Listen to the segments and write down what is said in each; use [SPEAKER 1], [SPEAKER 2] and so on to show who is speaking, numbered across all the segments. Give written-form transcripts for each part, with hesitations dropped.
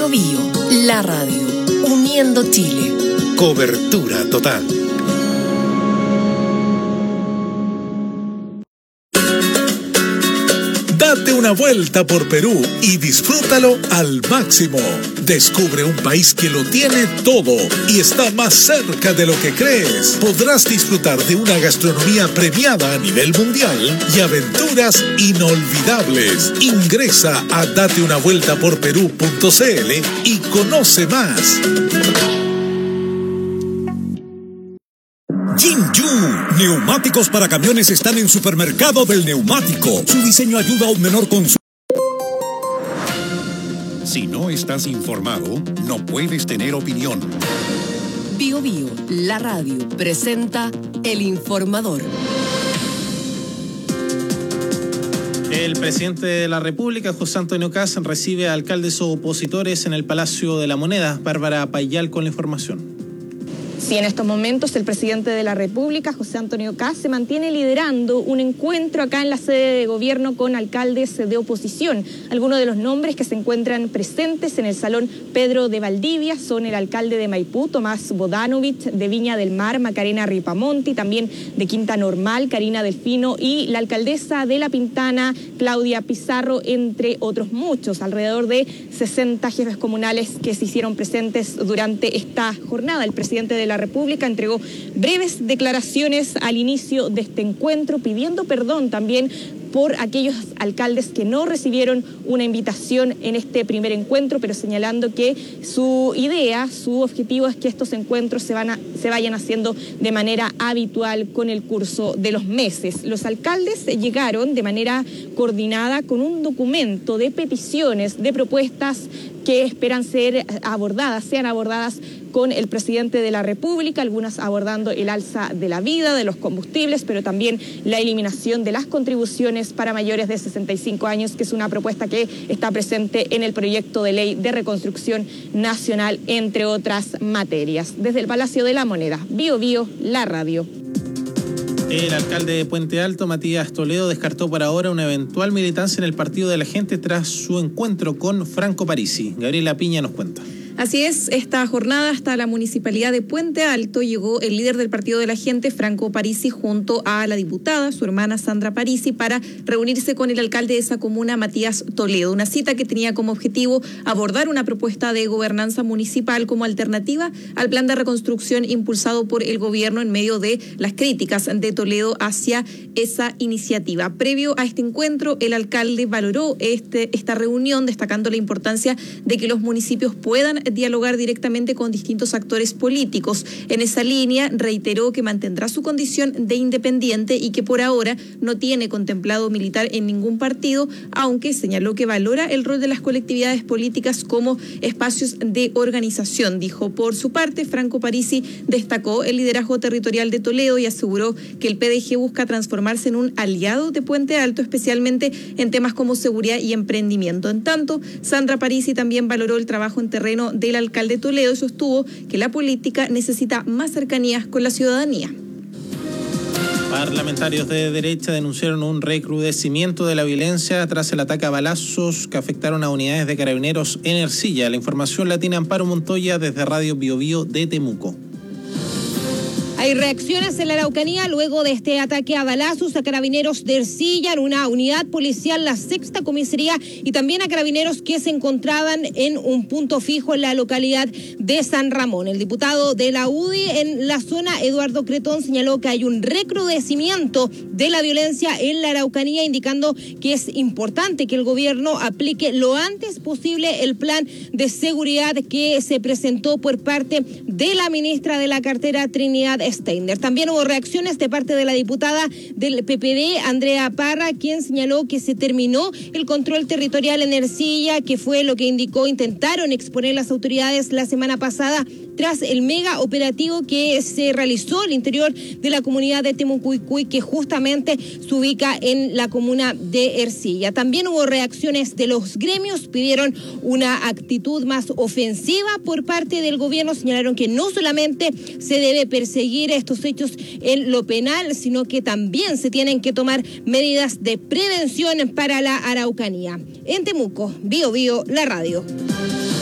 [SPEAKER 1] Bio, la radio, uniendo Chile.
[SPEAKER 2] Cobertura total. Date una vuelta por Perú y disfrútalo al máximo. Descubre un país que lo tiene todo y está más cerca de lo que crees. Podrás disfrutar de una gastronomía premiada a nivel mundial y aventuras inolvidables. Ingresa a dateunavueltaporperú.cl y conoce más.
[SPEAKER 3] Jinju, neumáticos para camiones están en Supermercado del Neumático. Su diseño ayuda a un menor consumo.
[SPEAKER 4] Si no estás informado, no puedes tener opinión.
[SPEAKER 1] Bio Bio, la radio, presenta El Informador.
[SPEAKER 5] El presidente de la República, José Antonio Kast, recibe a alcaldes opositores en el Palacio de la Moneda. Bárbara Payal con la información.
[SPEAKER 6] Sí, en estos momentos el presidente de la República, José Antonio Kast, se mantiene liderando un encuentro acá en la sede de gobierno con alcaldes de oposición. Algunos de los nombres que se encuentran presentes en el Salón Pedro de Valdivia son el alcalde de Maipú, Tomás Bodanovich, de Viña del Mar, Macarena Ripamonti, también de Quinta Normal, Karina Delfino, y la alcaldesa de La Pintana, Claudia Pizarro, entre otros muchos. Alrededor de 60 jefes comunales que se hicieron presentes durante esta jornada. El presidente de la República entregó breves declaraciones al inicio de este encuentro, pidiendo perdón también por aquellos alcaldes que no recibieron una invitación en este primer encuentro, pero señalando que su idea, su objetivo es que estos encuentros se vayan haciendo de manera habitual con el curso de los meses. Los alcaldes llegaron de manera coordinada con un documento de peticiones, de propuestas que esperan sean abordadas con el presidente de la República, algunas abordando el alza de la vida, de los combustibles, pero también la eliminación de las contribuciones para mayores de 65 años, que es una propuesta que está presente en el proyecto de ley de reconstrucción nacional, entre otras materias. Desde el Palacio de la Moneda, Bio Bio, la radio.
[SPEAKER 5] El alcalde de Puente Alto, Matías Toledo, descartó por ahora una eventual militancia en el Partido de la Gente tras su encuentro con Franco Parisi. Gabriela Piña nos cuenta.
[SPEAKER 7] Así es, esta jornada hasta la municipalidad de Puente Alto llegó el líder del Partido de la Gente, Franco Parisi, junto a la diputada, su hermana Sandra Parisi, para reunirse con el alcalde de esa comuna, Matías Toledo. Una cita que tenía como objetivo abordar una propuesta de gobernanza municipal como alternativa al plan de reconstrucción impulsado por el gobierno en medio de las críticas de Toledo hacia esa iniciativa. Previo a este encuentro, el alcalde valoró esta reunión, destacando la importancia de que los municipios puedan dialogar directamente con distintos actores políticos. En esa línea reiteró que mantendrá su condición de independiente y que por ahora no tiene contemplado militar en ningún partido, aunque señaló que valora el rol de las colectividades políticas como espacios de organización. Dijo, por su parte, Franco Parisi destacó el liderazgo territorial de Toledo y aseguró que el PDG busca transformarse en un aliado de Puente Alto, especialmente en temas como seguridad y emprendimiento. En tanto, Sandra Parisi también valoró el trabajo en terreno del alcalde Toledo y sostuvo que la política necesita más cercanías con la ciudadanía.
[SPEAKER 5] Parlamentarios de derecha denunciaron un recrudecimiento de la violencia tras el ataque a balazos que afectaron a unidades de carabineros en Ercilla. La información la tiene Amparo Montoya desde Radio Bio Bio de Temuco.
[SPEAKER 8] Hay reacciones en la Araucanía luego de este ataque a balazos a carabineros de Ercilla, en una unidad policial, la 6ª comisaría, y también a carabineros que se encontraban en un punto fijo en la localidad de San Ramón. El diputado de la UDI en la zona, Eduardo Cretón, señaló que hay un recrudecimiento de la violencia en la Araucanía, indicando que es importante que el gobierno aplique lo antes posible el plan de seguridad que se presentó por parte de la ministra de la cartera, Trinidad Steiner. También hubo reacciones de parte de la diputada del PPD, Andrea Parra, quien señaló que se terminó el control territorial en Ercilla, que fue lo que intentaron exponer las autoridades la semana pasada tras el mega operativo que se realizó al interior de la comunidad de Temucuicui, que justamente se ubica en la comuna de Ercilla. También hubo reacciones de los gremios, pidieron una actitud más ofensiva por parte del gobierno, señalaron que no solamente se debe perseguir estos hechos en lo penal, sino que también se tienen que tomar medidas de prevención para la Araucanía. En Temuco, Bio Bio, la radio.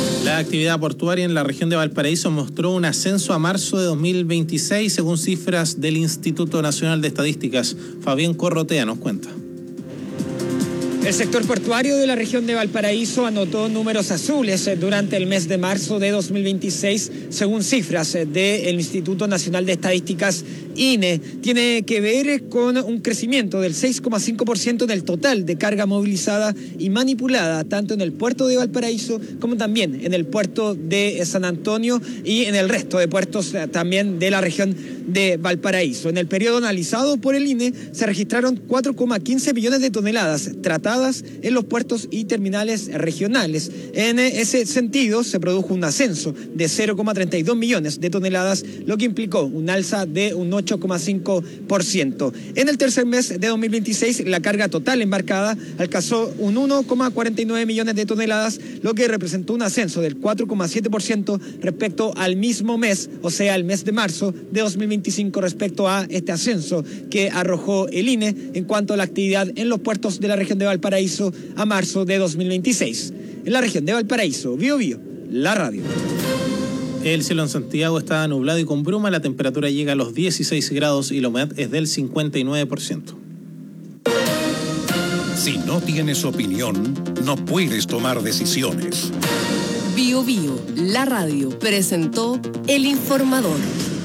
[SPEAKER 5] La actividad portuaria en la región de Valparaíso mostró un ascenso a marzo de 2026, según cifras del Instituto Nacional de Estadísticas. Fabián Corrotea nos cuenta.
[SPEAKER 9] El sector portuario de la región de Valparaíso anotó números azules durante el mes de marzo de 2026, según cifras del Instituto Nacional de Estadísticas, INE. Tiene que ver con un crecimiento del 6,5% del total de carga movilizada y manipulada, tanto en el puerto de Valparaíso como también en el puerto de San Antonio y en el resto de puertos también de la región de Valparaíso. En el periodo analizado por el INE se registraron 4,15 millones de toneladas tratadas en los puertos y terminales regionales. En ese sentido se produjo un ascenso de 0,32 millones de toneladas, lo que implicó un alza de un 8,5%. En el tercer mes de 2026 la carga total embarcada alcanzó un 1,49 millones de toneladas, lo que representó un ascenso del 4,7% respecto al mismo mes, o sea, el mes de marzo de 2025, respecto a este ascenso que arrojó el INE en cuanto a la actividad en los puertos de la región de Valparaíso a marzo de 2026. En la región de Valparaíso, Bío Bío, la radio.
[SPEAKER 5] El cielo en Santiago está nublado y con bruma, la temperatura llega a los 16 grados y la humedad es del 59%.
[SPEAKER 4] Si no tienes opinión, no puedes tomar decisiones.
[SPEAKER 1] Bío Bío, la radio, presentó El Informador.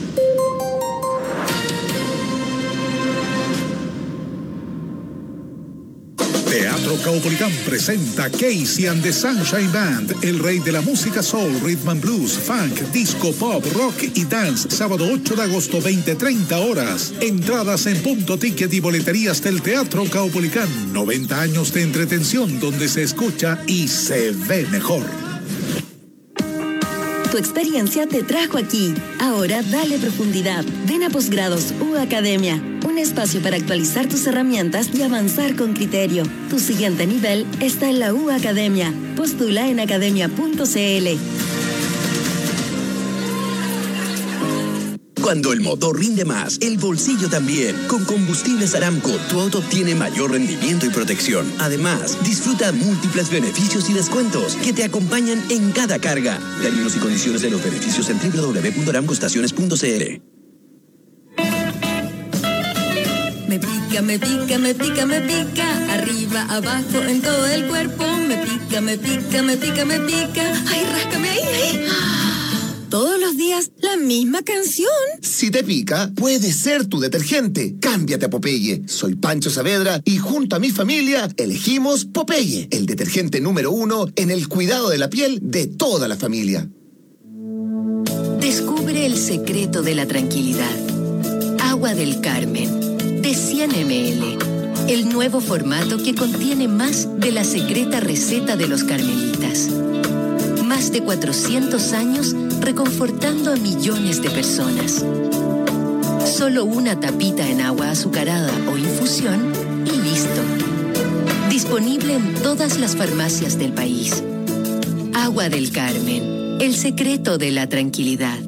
[SPEAKER 2] Teatro Caupolicán presenta Casey and the Sunshine Band, el rey de la música soul, rhythm and blues, funk, disco, pop, rock y dance, sábado 8 de agosto, 20:30 horas. Entradas en Punto Ticket y boleterías del Teatro Caupolicán. 90 años de entretención donde se escucha y se ve mejor.
[SPEAKER 10] Tu experiencia te trajo aquí. Ahora dale profundidad. Ven a Posgrados U Academia, un espacio para actualizar tus herramientas y avanzar con criterio. Tu siguiente nivel está en la U Academia. Postula en academia.cl.
[SPEAKER 11] Cuando el motor rinde más, el bolsillo también. Con Combustibles Aramco, tu auto obtiene mayor rendimiento y protección. Además, disfruta múltiples beneficios y descuentos que te acompañan en cada carga. Términos y condiciones de los beneficios en www.aramcoestaciones.cl.
[SPEAKER 10] Me pica, me pica, me pica, me pica. Arriba, abajo, en todo el cuerpo. Me pica, me pica, me pica, me pica. Ay, ráscame ahí, ahí. Todos los días, la misma canción.
[SPEAKER 12] Si te pica, puede ser tu detergente. Cámbiate a Popeye. Soy Pancho Saavedra y junto a mi familia elegimos Popeye, el detergente número 1 en el cuidado de la piel de toda la familia.
[SPEAKER 10] Descubre el secreto de la tranquilidad. Agua del Carmen, de 100 ml. El nuevo formato que contiene más de la secreta receta de los carmelitas. Más de 400 años reconfortando a millones de personas. Solo una tapita en agua azucarada o infusión y listo. Disponible en todas las farmacias del país. Agua del Carmen, el secreto de la tranquilidad.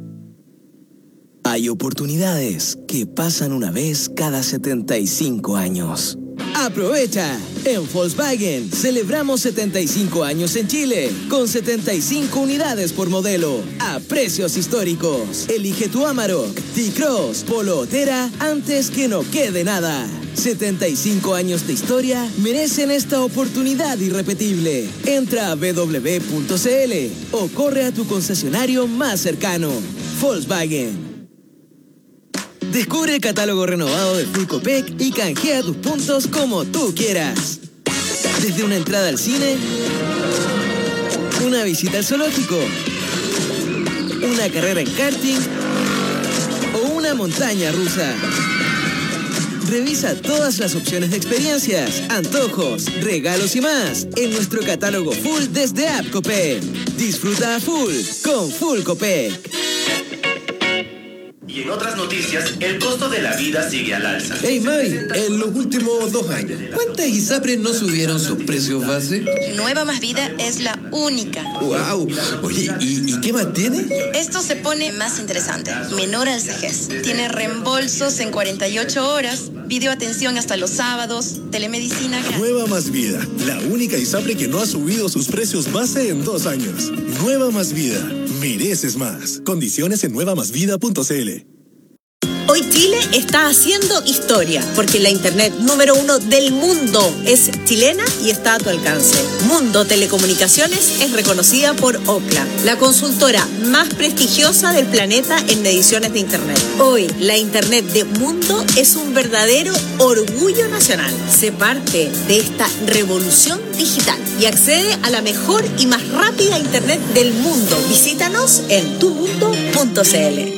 [SPEAKER 13] Hay oportunidades que pasan una vez cada 75 años. ¡Aprovecha! En Volkswagen celebramos 75 años en Chile, con 75 unidades por modelo, a precios históricos. Elige tu Amarok, T-Cross, Polo o Terra antes que no quede nada. 75 años de historia merecen esta oportunidad irrepetible. Entra a www.cl o corre a tu concesionario más cercano. Volkswagen. Descubre el catálogo renovado de Full Copec y canjea tus puntos como tú quieras. Desde una entrada al cine, una visita al zoológico, una carrera en karting o una montaña rusa. Revisa todas las opciones de experiencias, antojos, regalos y más en nuestro catálogo full desde App Copec. Disfruta a full con Full Copec.
[SPEAKER 14] Y en otras noticias, el costo de la vida sigue al alza.
[SPEAKER 15] Hey Mavi, en los últimos 2 años, ¿cuántas ISAPRES no subieron sus precios base?
[SPEAKER 16] Nueva Más Vida es la única.
[SPEAKER 15] ¡Wow! Oye, ¿y qué más tiene?
[SPEAKER 16] Esto se pone más interesante. Menor al CEGES. Tiene reembolsos en 48 horas, videoatención hasta los sábados, telemedicina gratis.
[SPEAKER 17] Nueva Más Vida, la única ISAPRE que no ha subido sus precios base en 2 años. Nueva Más Vida, mereces más. Condiciones en nuevamásvida.cl.
[SPEAKER 18] Hoy Chile está haciendo historia, porque la internet número 1 del mundo es chilena y está a tu alcance. Mundo Telecomunicaciones es reconocida por Ookla, la consultora más prestigiosa del planeta en mediciones de internet. Hoy, la internet de Mundo es un verdadero orgullo nacional. Sé parte de esta revolución digital y accede a la mejor y más rápida internet del mundo. Visítanos en tumundo.cl.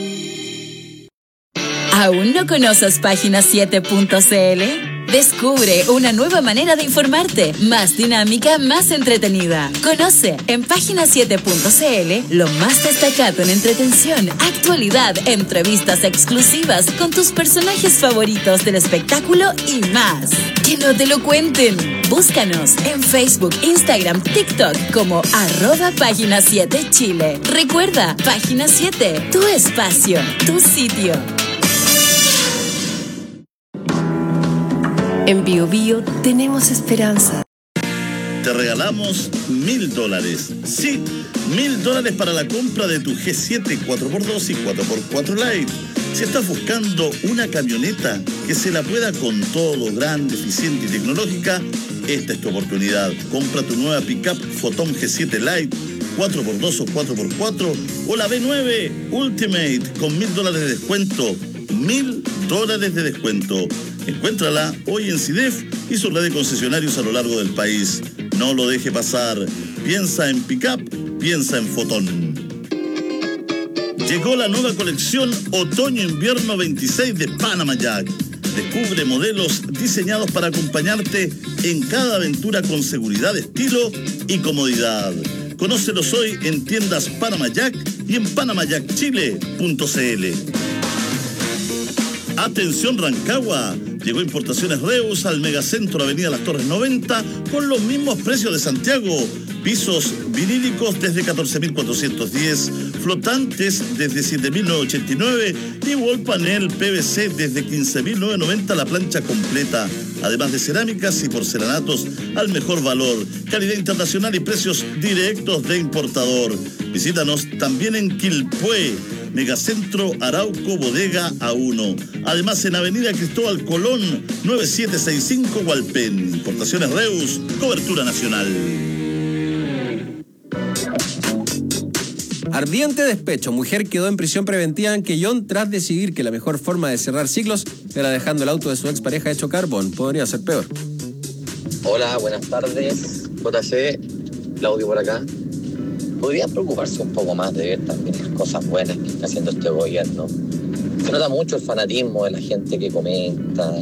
[SPEAKER 19] ¿Aún no conoces Página7.cl? Descubre una nueva manera de informarte, más dinámica, más entretenida. Conoce en Página7.cl lo más destacado en entretención, actualidad, entrevistas exclusivas con tus personajes favoritos del espectáculo y más. ¡Que no te lo cuenten! Búscanos en Facebook, Instagram, TikTok como @Página7Chile. Recuerda, Página 7, tu espacio, tu sitio.
[SPEAKER 1] En BioBio tenemos esperanza.
[SPEAKER 20] Te regalamos $1,000. Sí, $1,000 para la compra de tu G7 4x2 y 4x4 Lite. Si estás buscando una camioneta que se la pueda con todo, grande, eficiente y tecnológica, esta es tu oportunidad. Compra tu nueva pickup Photon G7 Lite, 4x2 o 4x4, o la B9 Ultimate con $1,000 de descuento. $1,000 de descuento. Encuéntrala hoy en CIDEF y su red de concesionarios a lo largo del país. No lo deje pasar. Piensa en pickup, piensa en Photon. Llegó la nueva colección Otoño-Invierno 26 de Panama Jack. Descubre modelos diseñados para acompañarte en cada aventura con seguridad, estilo y comodidad. Conócelos hoy en tiendas Panama Jack y en panamajackchile.cl. Atención Rancagua, llegó Importaciones Reus al Megacentro Avenida Las Torres 90 con los mismos precios de Santiago. Pisos vinílicos desde 14.410, flotantes desde 7.989 y wall panel PVC desde 15.990 la plancha completa. Además de cerámicas y porcelanatos al mejor valor, calidad internacional y precios directos de importador. Visítanos también en Quilpué, Megacentro Arauco Bodega A1. Además en Avenida Cristóbal Colón 9765 Hualpén. Importaciones Reus, cobertura nacional.
[SPEAKER 21] Ardiente despecho. Mujer quedó en prisión preventiva en Quellón tras decidir que la mejor forma de cerrar ciclos era dejando el auto de su expareja hecho carbón. Podría ser peor.
[SPEAKER 22] Hola, buenas tardes. JC, Claudio por acá. Podría preocuparse un poco más de ver también las cosas buenas que está haciendo este gobierno. Se nota mucho el fanatismo de la gente que comenta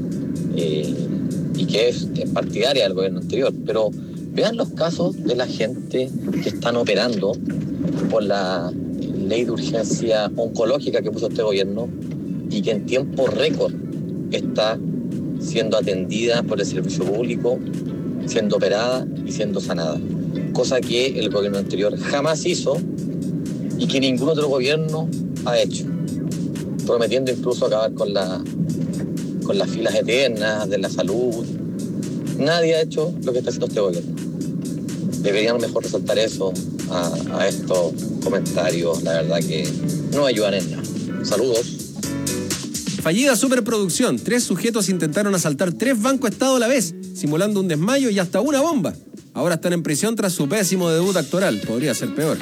[SPEAKER 22] y que es partidaria del gobierno anterior, pero vean los casos de la gente que están operando por la ley de urgencia oncológica que puso este gobierno y que en tiempo récord está siendo atendida por el servicio público, siendo operada y siendo sanada. Cosa que el gobierno anterior jamás hizo y que ningún otro gobierno ha hecho, prometiendo incluso acabar con las filas eternas de la salud. Nadie ha hecho lo que está haciendo este gobierno. Deberían mejor resaltar eso a estos comentarios, la verdad que no ayudan en nada. Saludos.
[SPEAKER 21] Fallida superproducción. 3 sujetos intentaron asaltar 3 bancos Estado a la vez, simulando un desmayo y hasta una bomba. Ahora están en prisión tras su pésimo debut actoral. Podría ser peor.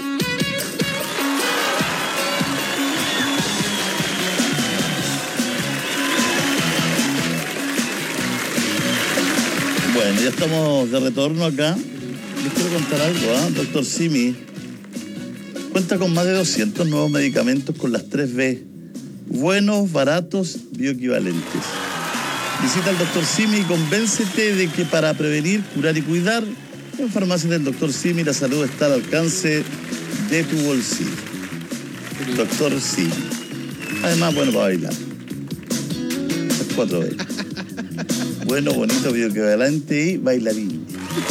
[SPEAKER 20] Bueno, ya estamos de retorno acá. Les quiero contar algo, Doctor Simi cuenta con más de 200 nuevos medicamentos con las 3B. Buenos, baratos, bioequivalentes. Visita al Dr. Simi y convéncete de que para prevenir, curar y cuidar, en farmacias del Dr. Simi la salud está al alcance de tu bolsillo. Dr. Simi. Además, bueno para bailar. Las 4 veces. Bueno, bonito, video que adelante y bailarín.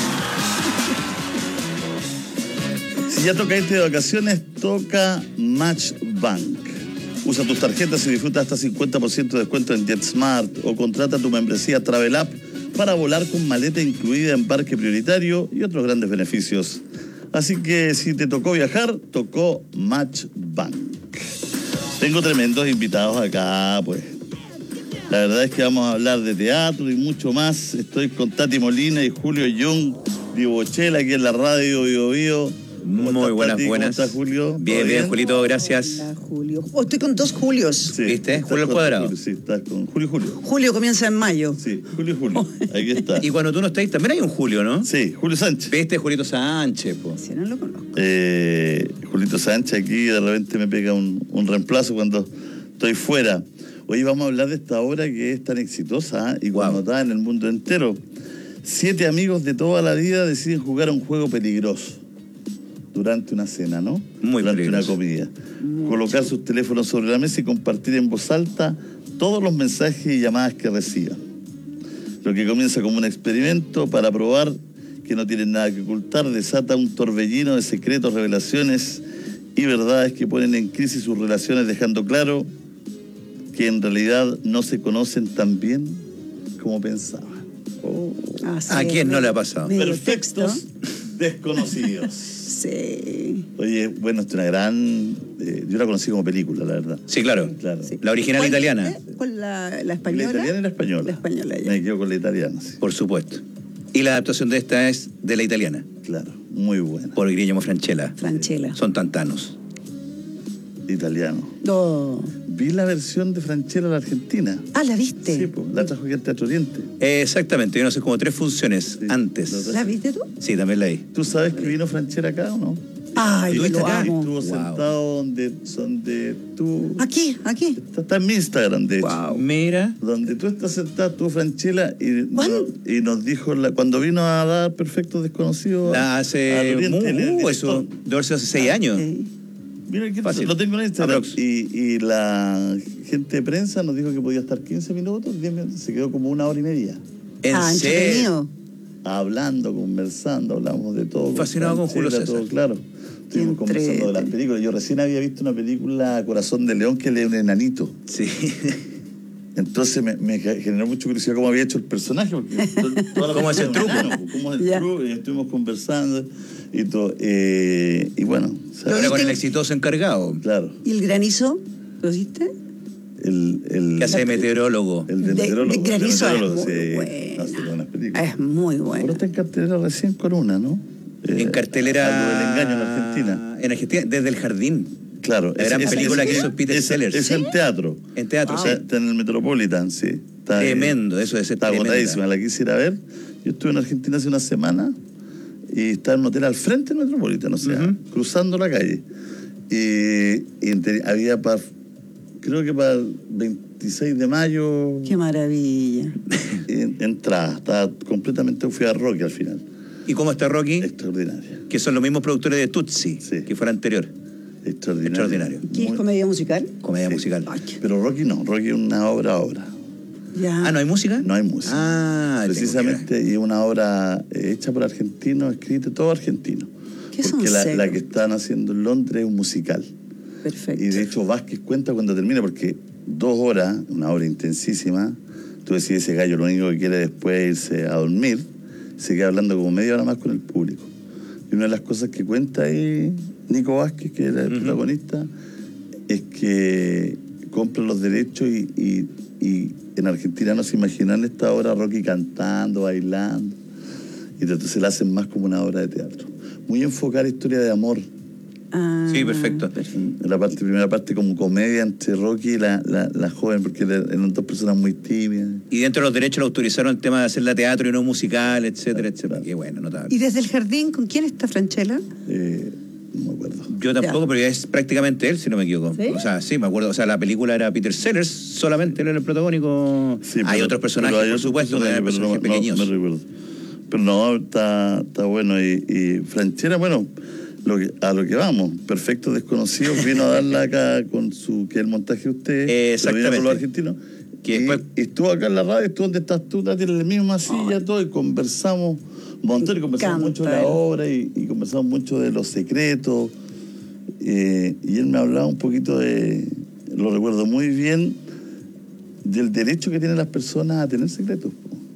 [SPEAKER 20] Si ya toca irte de vacaciones, toca Matchbank. Usa tus tarjetas y disfruta hasta 50% de descuento en JetSmart o contrata tu membresía Travel App para volar con maleta incluida, embarque prioritario y otros grandes beneficios. Así que si te tocó viajar, tocó Matchbank. Tengo tremendos invitados acá, pues. La verdad es que vamos a hablar de teatro y mucho más. Estoy con Tati Molina y Julio Young, Dibochela, aquí en la radio Bio Bio.
[SPEAKER 3] Muy buenas,
[SPEAKER 20] Tati?
[SPEAKER 3] buenas.
[SPEAKER 20] ¿Cómo estás, Julio?
[SPEAKER 3] Bien, Julito, gracias.
[SPEAKER 6] Hola, Julio. Oh, estoy con 2 Julios.
[SPEAKER 20] Sí,
[SPEAKER 3] ¿Viste? Julio al cuadrado.
[SPEAKER 20] Julio, sí, estás con Julio.
[SPEAKER 6] Julio comienza en mayo.
[SPEAKER 20] Sí, Julio. Aquí está.
[SPEAKER 3] Y cuando tú no estás, también hay un Julio, ¿no?
[SPEAKER 20] Sí, Julio Sánchez.
[SPEAKER 3] ¿Viste? Julito Sánchez, po.
[SPEAKER 6] Si no lo conozco.
[SPEAKER 20] Julito Sánchez aquí de repente me pega un reemplazo cuando estoy fuera. Hoy vamos a hablar de esta obra que es tan exitosa y connotada en el mundo entero. 7 amigos de toda la vida deciden jugar a un juego peligroso durante una cena, ¿no?
[SPEAKER 3] Muy
[SPEAKER 20] durante
[SPEAKER 3] peligroso.
[SPEAKER 20] una comida. Colocar sus teléfonos sobre la mesa y compartir en voz alta todos los mensajes y llamadas que reciban. Lo que comienza como un experimento para probar que no tienen nada que ocultar, desata un torbellino de secretos, revelaciones y verdades que ponen en crisis sus relaciones, dejando claro que en realidad no se conocen tan bien como pensaban.
[SPEAKER 3] ¿A quién no le ha pasado?
[SPEAKER 20] Perfectos desconocidos.
[SPEAKER 6] Sí.
[SPEAKER 20] Oye, bueno, es una gran... yo la conocí como película, la verdad.
[SPEAKER 3] Sí, claro.
[SPEAKER 20] Sí.
[SPEAKER 3] La original
[SPEAKER 6] ¿Cuál,
[SPEAKER 3] italiana.
[SPEAKER 6] ¿Cuál la española?
[SPEAKER 20] La italiana y la española.
[SPEAKER 6] La española, ya.
[SPEAKER 20] Me quedo con la italiana, sí.
[SPEAKER 3] Por supuesto. Y la adaptación de esta es de la italiana.
[SPEAKER 20] Claro, muy buena.
[SPEAKER 3] Por Guillermo Francella.
[SPEAKER 6] Francella.
[SPEAKER 3] Son tantanos.
[SPEAKER 20] Italiano.
[SPEAKER 6] No.
[SPEAKER 20] Vi la versión de Francella, la argentina.
[SPEAKER 6] Ah, ¿la viste?
[SPEAKER 20] Sí, pues, la trajo aquí al Teatro Oriente.
[SPEAKER 3] Exactamente, yo no sé, como 3 funciones antes.
[SPEAKER 6] ¿La viste tú?
[SPEAKER 3] Sí, también la vi.
[SPEAKER 20] ¿Tú sabes que vino Francella acá o no?
[SPEAKER 6] Ay, yo lo
[SPEAKER 20] acá?
[SPEAKER 6] amo.
[SPEAKER 20] Estuvo sentado donde tú...
[SPEAKER 6] Aquí.
[SPEAKER 20] Está en mi Instagram, de hecho.
[SPEAKER 6] Wow.
[SPEAKER 3] Mira.
[SPEAKER 20] Donde tú estás sentado, tú, Francella, y nos dijo, cuando vino a dar Perfectos Desconocidos...
[SPEAKER 3] Hace... eso debe haber sido hace 6 años.
[SPEAKER 20] Mira, aquí
[SPEAKER 3] Fácil.
[SPEAKER 20] lo tengo en Instagram. Y la gente de prensa nos dijo que podía estar 15 minutos, 10 minutos, se quedó como 1 hora y media.
[SPEAKER 3] ¿En serio?
[SPEAKER 20] Hablando, conversando, hablamos de todo.
[SPEAKER 3] Fascinado con Julio César.
[SPEAKER 20] Todo, claro. Estuvimos conversando de las películas. Yo recién había visto una película, Corazón de León, que él es un enanito.
[SPEAKER 3] Sí.
[SPEAKER 20] Entonces me generó mucha curiosidad cómo había hecho el personaje. Porque
[SPEAKER 3] ¿Cómo es el truco?
[SPEAKER 20] ¿Cómo es el truco? Y estuvimos conversando y todo. Y bueno.
[SPEAKER 3] Ahora con el exitoso encargado.
[SPEAKER 20] Claro.
[SPEAKER 6] ¿Y el granizo? ¿Lo viste?
[SPEAKER 20] Que
[SPEAKER 3] hace de meteorólogo.
[SPEAKER 20] El de meteorólogo.
[SPEAKER 6] De granizo es muy
[SPEAKER 20] sí.
[SPEAKER 6] bueno.
[SPEAKER 20] Hace buenas películas.
[SPEAKER 6] Es muy bueno.
[SPEAKER 20] Ahora está en cartelera recién con una, ¿no?
[SPEAKER 3] En cartelera...
[SPEAKER 20] Algo del engaño en Argentina.
[SPEAKER 3] En Argentina, Desde el Jardín.
[SPEAKER 20] Claro.
[SPEAKER 3] La gran película que hizo Peter Sellers.
[SPEAKER 20] Es en teatro.
[SPEAKER 3] En teatro,
[SPEAKER 20] o sea, está en el Metropolitan, sí. Está,
[SPEAKER 3] tremendo, eso es
[SPEAKER 20] está agotadísima, la quisiera ver. Yo estuve en Argentina hace una semana y estaba en un hotel al frente del Metropolitan, o sea, cruzando la calle. Y había creo que para el 26 de mayo...
[SPEAKER 6] ¡Qué maravilla!
[SPEAKER 20] Entrada, estaba completamente... Fui a Rocky al final.
[SPEAKER 3] ¿Y cómo está Rocky?
[SPEAKER 20] Extraordinaria.
[SPEAKER 3] Que son los mismos productores de Tutsi, que fue la anterior.
[SPEAKER 20] Extraordinario.
[SPEAKER 6] ¿Qué es comedia musical?
[SPEAKER 3] Comedia musical.
[SPEAKER 20] Pero Rocky no, Rocky es una obra.
[SPEAKER 6] Ya.
[SPEAKER 3] Ah, ¿no hay música?
[SPEAKER 20] No hay música.
[SPEAKER 3] Ah,
[SPEAKER 20] precisamente, y una obra hecha por argentinos, escrita todo argentino.
[SPEAKER 6] ¿Qué son
[SPEAKER 20] porque la que están haciendo en Londres es un musical.
[SPEAKER 6] Perfecto.
[SPEAKER 20] Y de hecho Vázquez cuenta cuando termina, porque 2 horas, una obra intensísima, tú decís, ese gallo lo único que quiere después es irse a dormir, se queda hablando como media hora más con el público. Y una de las cosas que cuenta ahí Nico Vázquez, que era el protagonista, es que compra los derechos y en Argentina no se imaginan esta obra Rocky cantando, bailando, y entonces la hacen más como una obra de teatro. Muy enfocada a historia de amor.
[SPEAKER 3] Sí, perfecto.
[SPEAKER 20] En la primera parte como comedia entre Rocky y la joven, porque eran 2 personas muy tímidas.
[SPEAKER 3] Y dentro de los derechos lo autorizaron el tema de hacerla teatro y no musical, etcétera, etcétera. Qué bueno, notable.
[SPEAKER 6] ¿Y Desde el Jardín con quién está Francella?
[SPEAKER 20] No me acuerdo.
[SPEAKER 3] Yo tampoco, pero es prácticamente él, si no me equivoco.
[SPEAKER 6] ¿Sí?
[SPEAKER 3] O sea, sí, me acuerdo. O sea, la película era Peter Sellers, solamente él era el protagónico.
[SPEAKER 20] Sí,
[SPEAKER 3] hay otros personajes, por supuesto, que eran personajes pequeños.
[SPEAKER 20] No me recuerdo. Pero no, está bueno. Y Francella, bueno, a lo que vamos. Perfectos Desconocidos vino a darla acá con que el montaje de usted.
[SPEAKER 3] Exactamente.
[SPEAKER 20] Con los argentinos. Y estuvo acá en la radio, estuvo donde estás tú, Tati, en la misma silla, todo, y conversamos un montón, y conversamos mucho de la obra, y conversamos mucho de los secretos. Y él me hablaba un poquito lo recuerdo muy bien, del derecho que tienen las personas a tener secretos.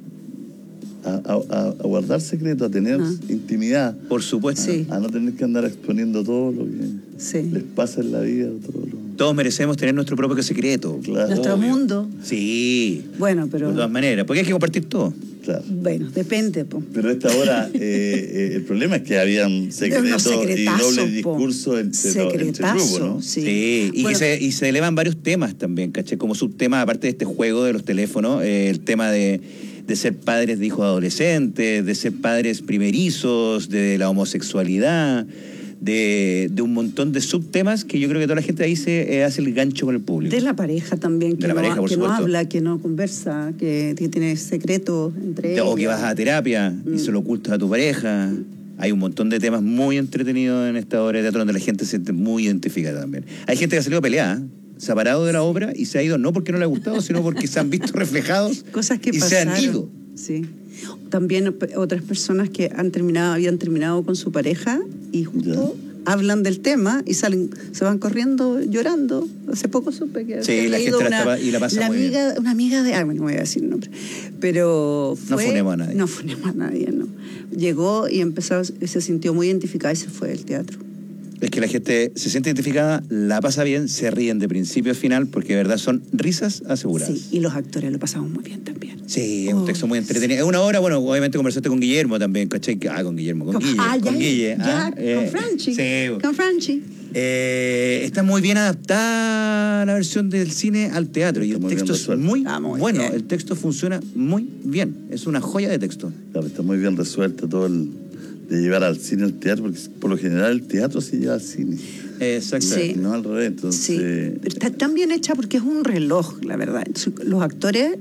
[SPEAKER 20] A guardar secretos, a tener intimidad.
[SPEAKER 3] Por supuesto.
[SPEAKER 20] A no tener que andar exponiendo todo lo que les pasa en la vida.
[SPEAKER 3] Todos merecemos tener nuestro propio secreto.
[SPEAKER 20] Claro.
[SPEAKER 6] Nuestro mundo.
[SPEAKER 3] Sí.
[SPEAKER 6] Bueno, pero...
[SPEAKER 3] De todas maneras, porque hay que compartir todo.
[SPEAKER 20] Claro.
[SPEAKER 6] Bueno, depende, po.
[SPEAKER 20] Pero a esta hora, el problema es que habían secretos y doble discurso entre el grupo, ¿no?
[SPEAKER 3] Sí. Y, bueno, y se elevan varios temas también, ¿cachai? Como subtema, aparte de este juego de los teléfonos, el tema de ser padres de hijos adolescentes, de ser padres primerizos, de la homosexualidad, de un montón de subtemas que yo creo que toda la gente ahí se hace el gancho con el público.
[SPEAKER 6] De la pareja también, que no habla, que no conversa, que tiene secretos entre ellos.
[SPEAKER 3] O que vas a terapia y se lo ocultas a tu pareja. Hay un montón de temas muy entretenidos en esta obra de teatro donde la gente se siente muy identificada también. Hay gente que ha salido peleada, se ha parado de la obra y se ha ido no porque no le ha gustado, sino porque se han visto reflejados
[SPEAKER 6] cosas que
[SPEAKER 3] pasaron. Se han ido.
[SPEAKER 6] Sí. También otras personas que habían terminado con su pareja y justo hablan del tema y se van corriendo llorando. Hace poco supe que
[SPEAKER 3] la gente la pasa muy bien.
[SPEAKER 6] Una amiga de... no voy a decir el nombre. Pero
[SPEAKER 3] no funemos a nadie.
[SPEAKER 6] No funemos a nadie, no. Llegó y se sintió muy identificada y se fue del teatro.
[SPEAKER 3] Es que la gente se siente identificada, la pasa bien, se ríen de principio a final, porque de verdad son risas aseguradas.
[SPEAKER 6] Sí, y los actores lo pasamos muy bien también.
[SPEAKER 3] Sí, es un texto muy entretenido. Es una hora, bueno, obviamente conversaste con Guillermo también, ¿cachai? Con Guillermo, con Guille.
[SPEAKER 6] Con Franchi.
[SPEAKER 3] Sí.
[SPEAKER 6] Con Franchi.
[SPEAKER 3] Está muy bien adaptada la versión del cine al teatro, y el texto es muy bueno, bien. El texto funciona muy bien, es una joya de texto.
[SPEAKER 20] Claro, está muy bien resuelto todo de llevar al cine al teatro, porque por lo general el teatro se lleva al cine.
[SPEAKER 3] Exacto.
[SPEAKER 6] Sí.
[SPEAKER 20] No al revés. Entonces...
[SPEAKER 6] Sí. Está tan bien hecha porque es un reloj, la verdad. Los actores,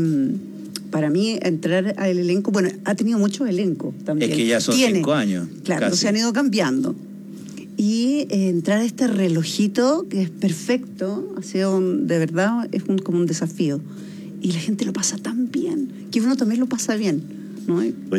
[SPEAKER 6] para mí, entrar al elenco, bueno, ha tenido mucho elenco también.
[SPEAKER 3] Es que ya son 5 años.
[SPEAKER 6] Claro,
[SPEAKER 3] casi.
[SPEAKER 6] Se han ido cambiando. Y entrar a este relojito, que es perfecto, ha sido, de verdad, es como un desafío. Y la gente lo pasa tan bien, que uno también lo pasa bien, ¿no?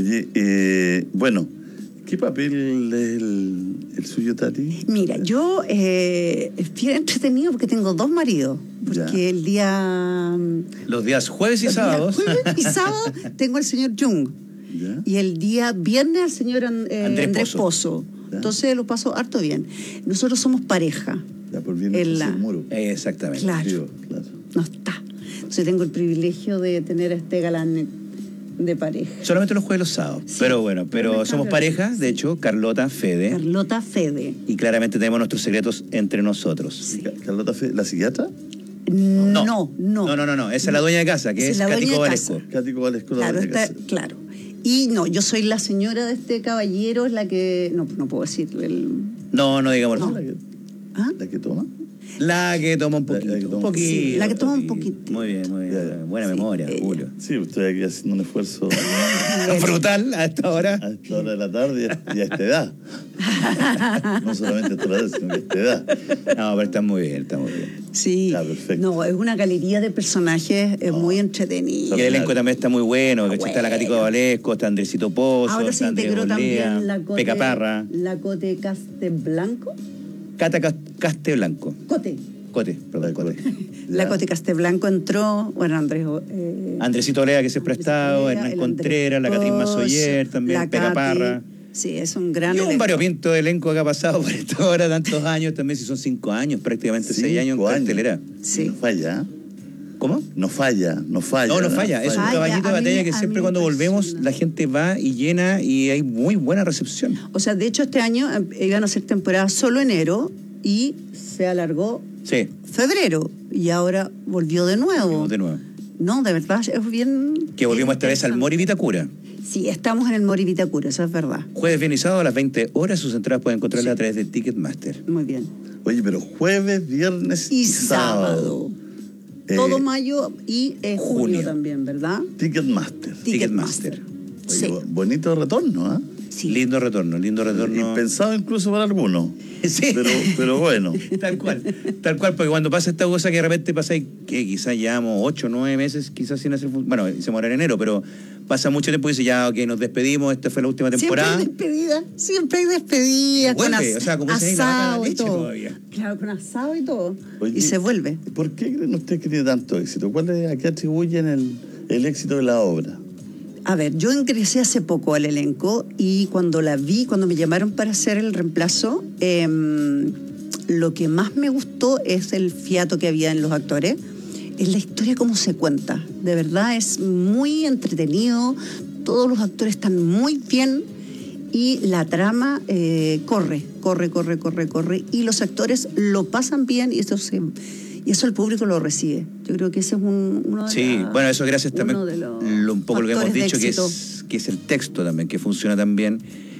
[SPEAKER 20] Oye, bueno... ¿Qué papel es el suyo, Tati?
[SPEAKER 6] Mira, yo es bien entretenido porque tengo 2 maridos. Porque el día...
[SPEAKER 3] Los días jueves y sábados.
[SPEAKER 6] Jueves y sábado tengo al señor Jung.
[SPEAKER 20] ¿Ya?
[SPEAKER 6] Y el día viernes al señor Andrés Pozo. Entonces lo paso harto bien. Nosotros somos pareja.
[SPEAKER 20] Ya por viernes el muro.
[SPEAKER 3] Exactamente.
[SPEAKER 6] Claro. No está. Entonces tengo el privilegio de tener a este galán de pareja.
[SPEAKER 3] Solamente los jueves y los sábados. Sí, pero somos pareja, de hecho, Carlota Fede. Y claramente tenemos nuestros secretos entre nosotros.
[SPEAKER 6] Sí.
[SPEAKER 20] ¿Carlota Fede, la psiquiatra?
[SPEAKER 6] No.
[SPEAKER 3] Esa es la dueña de casa, que es Cático Valesco.
[SPEAKER 20] Cático Valesco,
[SPEAKER 6] claro, claro. Y no, yo soy la señora de este caballero, es la que... No puedo decir.
[SPEAKER 3] No digamos.
[SPEAKER 20] ¿La que toma?
[SPEAKER 3] La que toma un poquito.
[SPEAKER 6] Sí, la que toma un poquito.
[SPEAKER 3] Muy bien. Buena memoria, Julio.
[SPEAKER 20] Sí, estoy aquí haciendo un esfuerzo
[SPEAKER 3] brutal a esta hora.
[SPEAKER 20] A esta hora de la tarde y a esta edad. No solamente a esta edad, sino a esta edad.
[SPEAKER 3] No, pero está muy bien.
[SPEAKER 6] Sí.
[SPEAKER 20] Está perfecto.
[SPEAKER 6] No, es una galería de personajes muy entretenida.
[SPEAKER 3] Y el elenco también está muy bueno. Está la Cático Valesco, está Andresito Pozo,
[SPEAKER 6] ahora
[SPEAKER 3] está
[SPEAKER 6] se integró también la Cote,
[SPEAKER 3] Peca Parra.
[SPEAKER 6] La Cote Casteblanco.
[SPEAKER 3] Cata Casteblanco.
[SPEAKER 6] Cote.
[SPEAKER 3] La
[SPEAKER 6] Cote Casteblanco entró, bueno,
[SPEAKER 3] Andresito Olea, que siempre ha estado, Hernán Contreras, la Catrín Mazoyer también, Peca Parra.
[SPEAKER 6] Sí, es un gran
[SPEAKER 3] elenco. Un variopinto de elenco que ha pasado por esta hora tantos años, también si son 5 años, prácticamente 6 años en cartelera.
[SPEAKER 6] Sí.
[SPEAKER 20] No falla.
[SPEAKER 3] ¿Cómo?
[SPEAKER 20] No falla.
[SPEAKER 3] No falla. Es un caballito de batalla que siempre cuando volvemos la gente va y llena y hay muy buena recepción.
[SPEAKER 6] O sea, de hecho este año iban a ser temporada solo enero y se alargó febrero y ahora volvió de nuevo. No, de verdad, es bien...
[SPEAKER 3] Que volvimos esta vez al Mori Vitacura.
[SPEAKER 6] Sí, estamos en el Mori Vitacura, eso es verdad.
[SPEAKER 3] Jueves, viernes y sábado a las 20 horas. Sus entradas pueden encontrarlas a través de Ticketmaster.
[SPEAKER 6] Muy bien.
[SPEAKER 20] Oye, pero jueves, viernes y sábado.
[SPEAKER 6] Todo mayo y junio también, ¿verdad?
[SPEAKER 20] Ticketmaster.
[SPEAKER 6] Ticketmaster.
[SPEAKER 20] Oye, bonito retorno, ¿ah?
[SPEAKER 3] Lindo retorno.
[SPEAKER 20] Impensado incluso para algunos.
[SPEAKER 3] Sí.
[SPEAKER 20] Pero bueno.
[SPEAKER 3] Tal cual, porque cuando pasa esta cosa que de repente pasa que quizás llevamos 8 o 9 meses quizás sin hacer... Bueno, se muere en enero, pero pasa mucho tiempo y dice ya, ok, nos despedimos, esta fue la última temporada.
[SPEAKER 6] Siempre hay despedidas, con
[SPEAKER 3] asado
[SPEAKER 6] y todo.
[SPEAKER 3] Todavía.
[SPEAKER 6] Claro, con asado y todo.
[SPEAKER 20] Oye,
[SPEAKER 6] y se vuelve.
[SPEAKER 20] ¿Por qué creen ustedes que tiene tanto éxito? ¿A qué atribuyen el éxito de la obra?
[SPEAKER 6] A ver, yo ingresé hace poco al elenco y cuando la vi, cuando me llamaron para hacer el reemplazo, lo que más me gustó es el fiato que había en los actores, es la historia cómo se cuenta. De verdad es muy entretenido, todos los actores están muy bien y la trama corre y los actores lo pasan bien y eso el público lo recibe. Yo creo que ese es uno de
[SPEAKER 3] Sí, bueno, eso gracias también un poco lo que hemos dicho, que es el texto también, que funciona tan bien.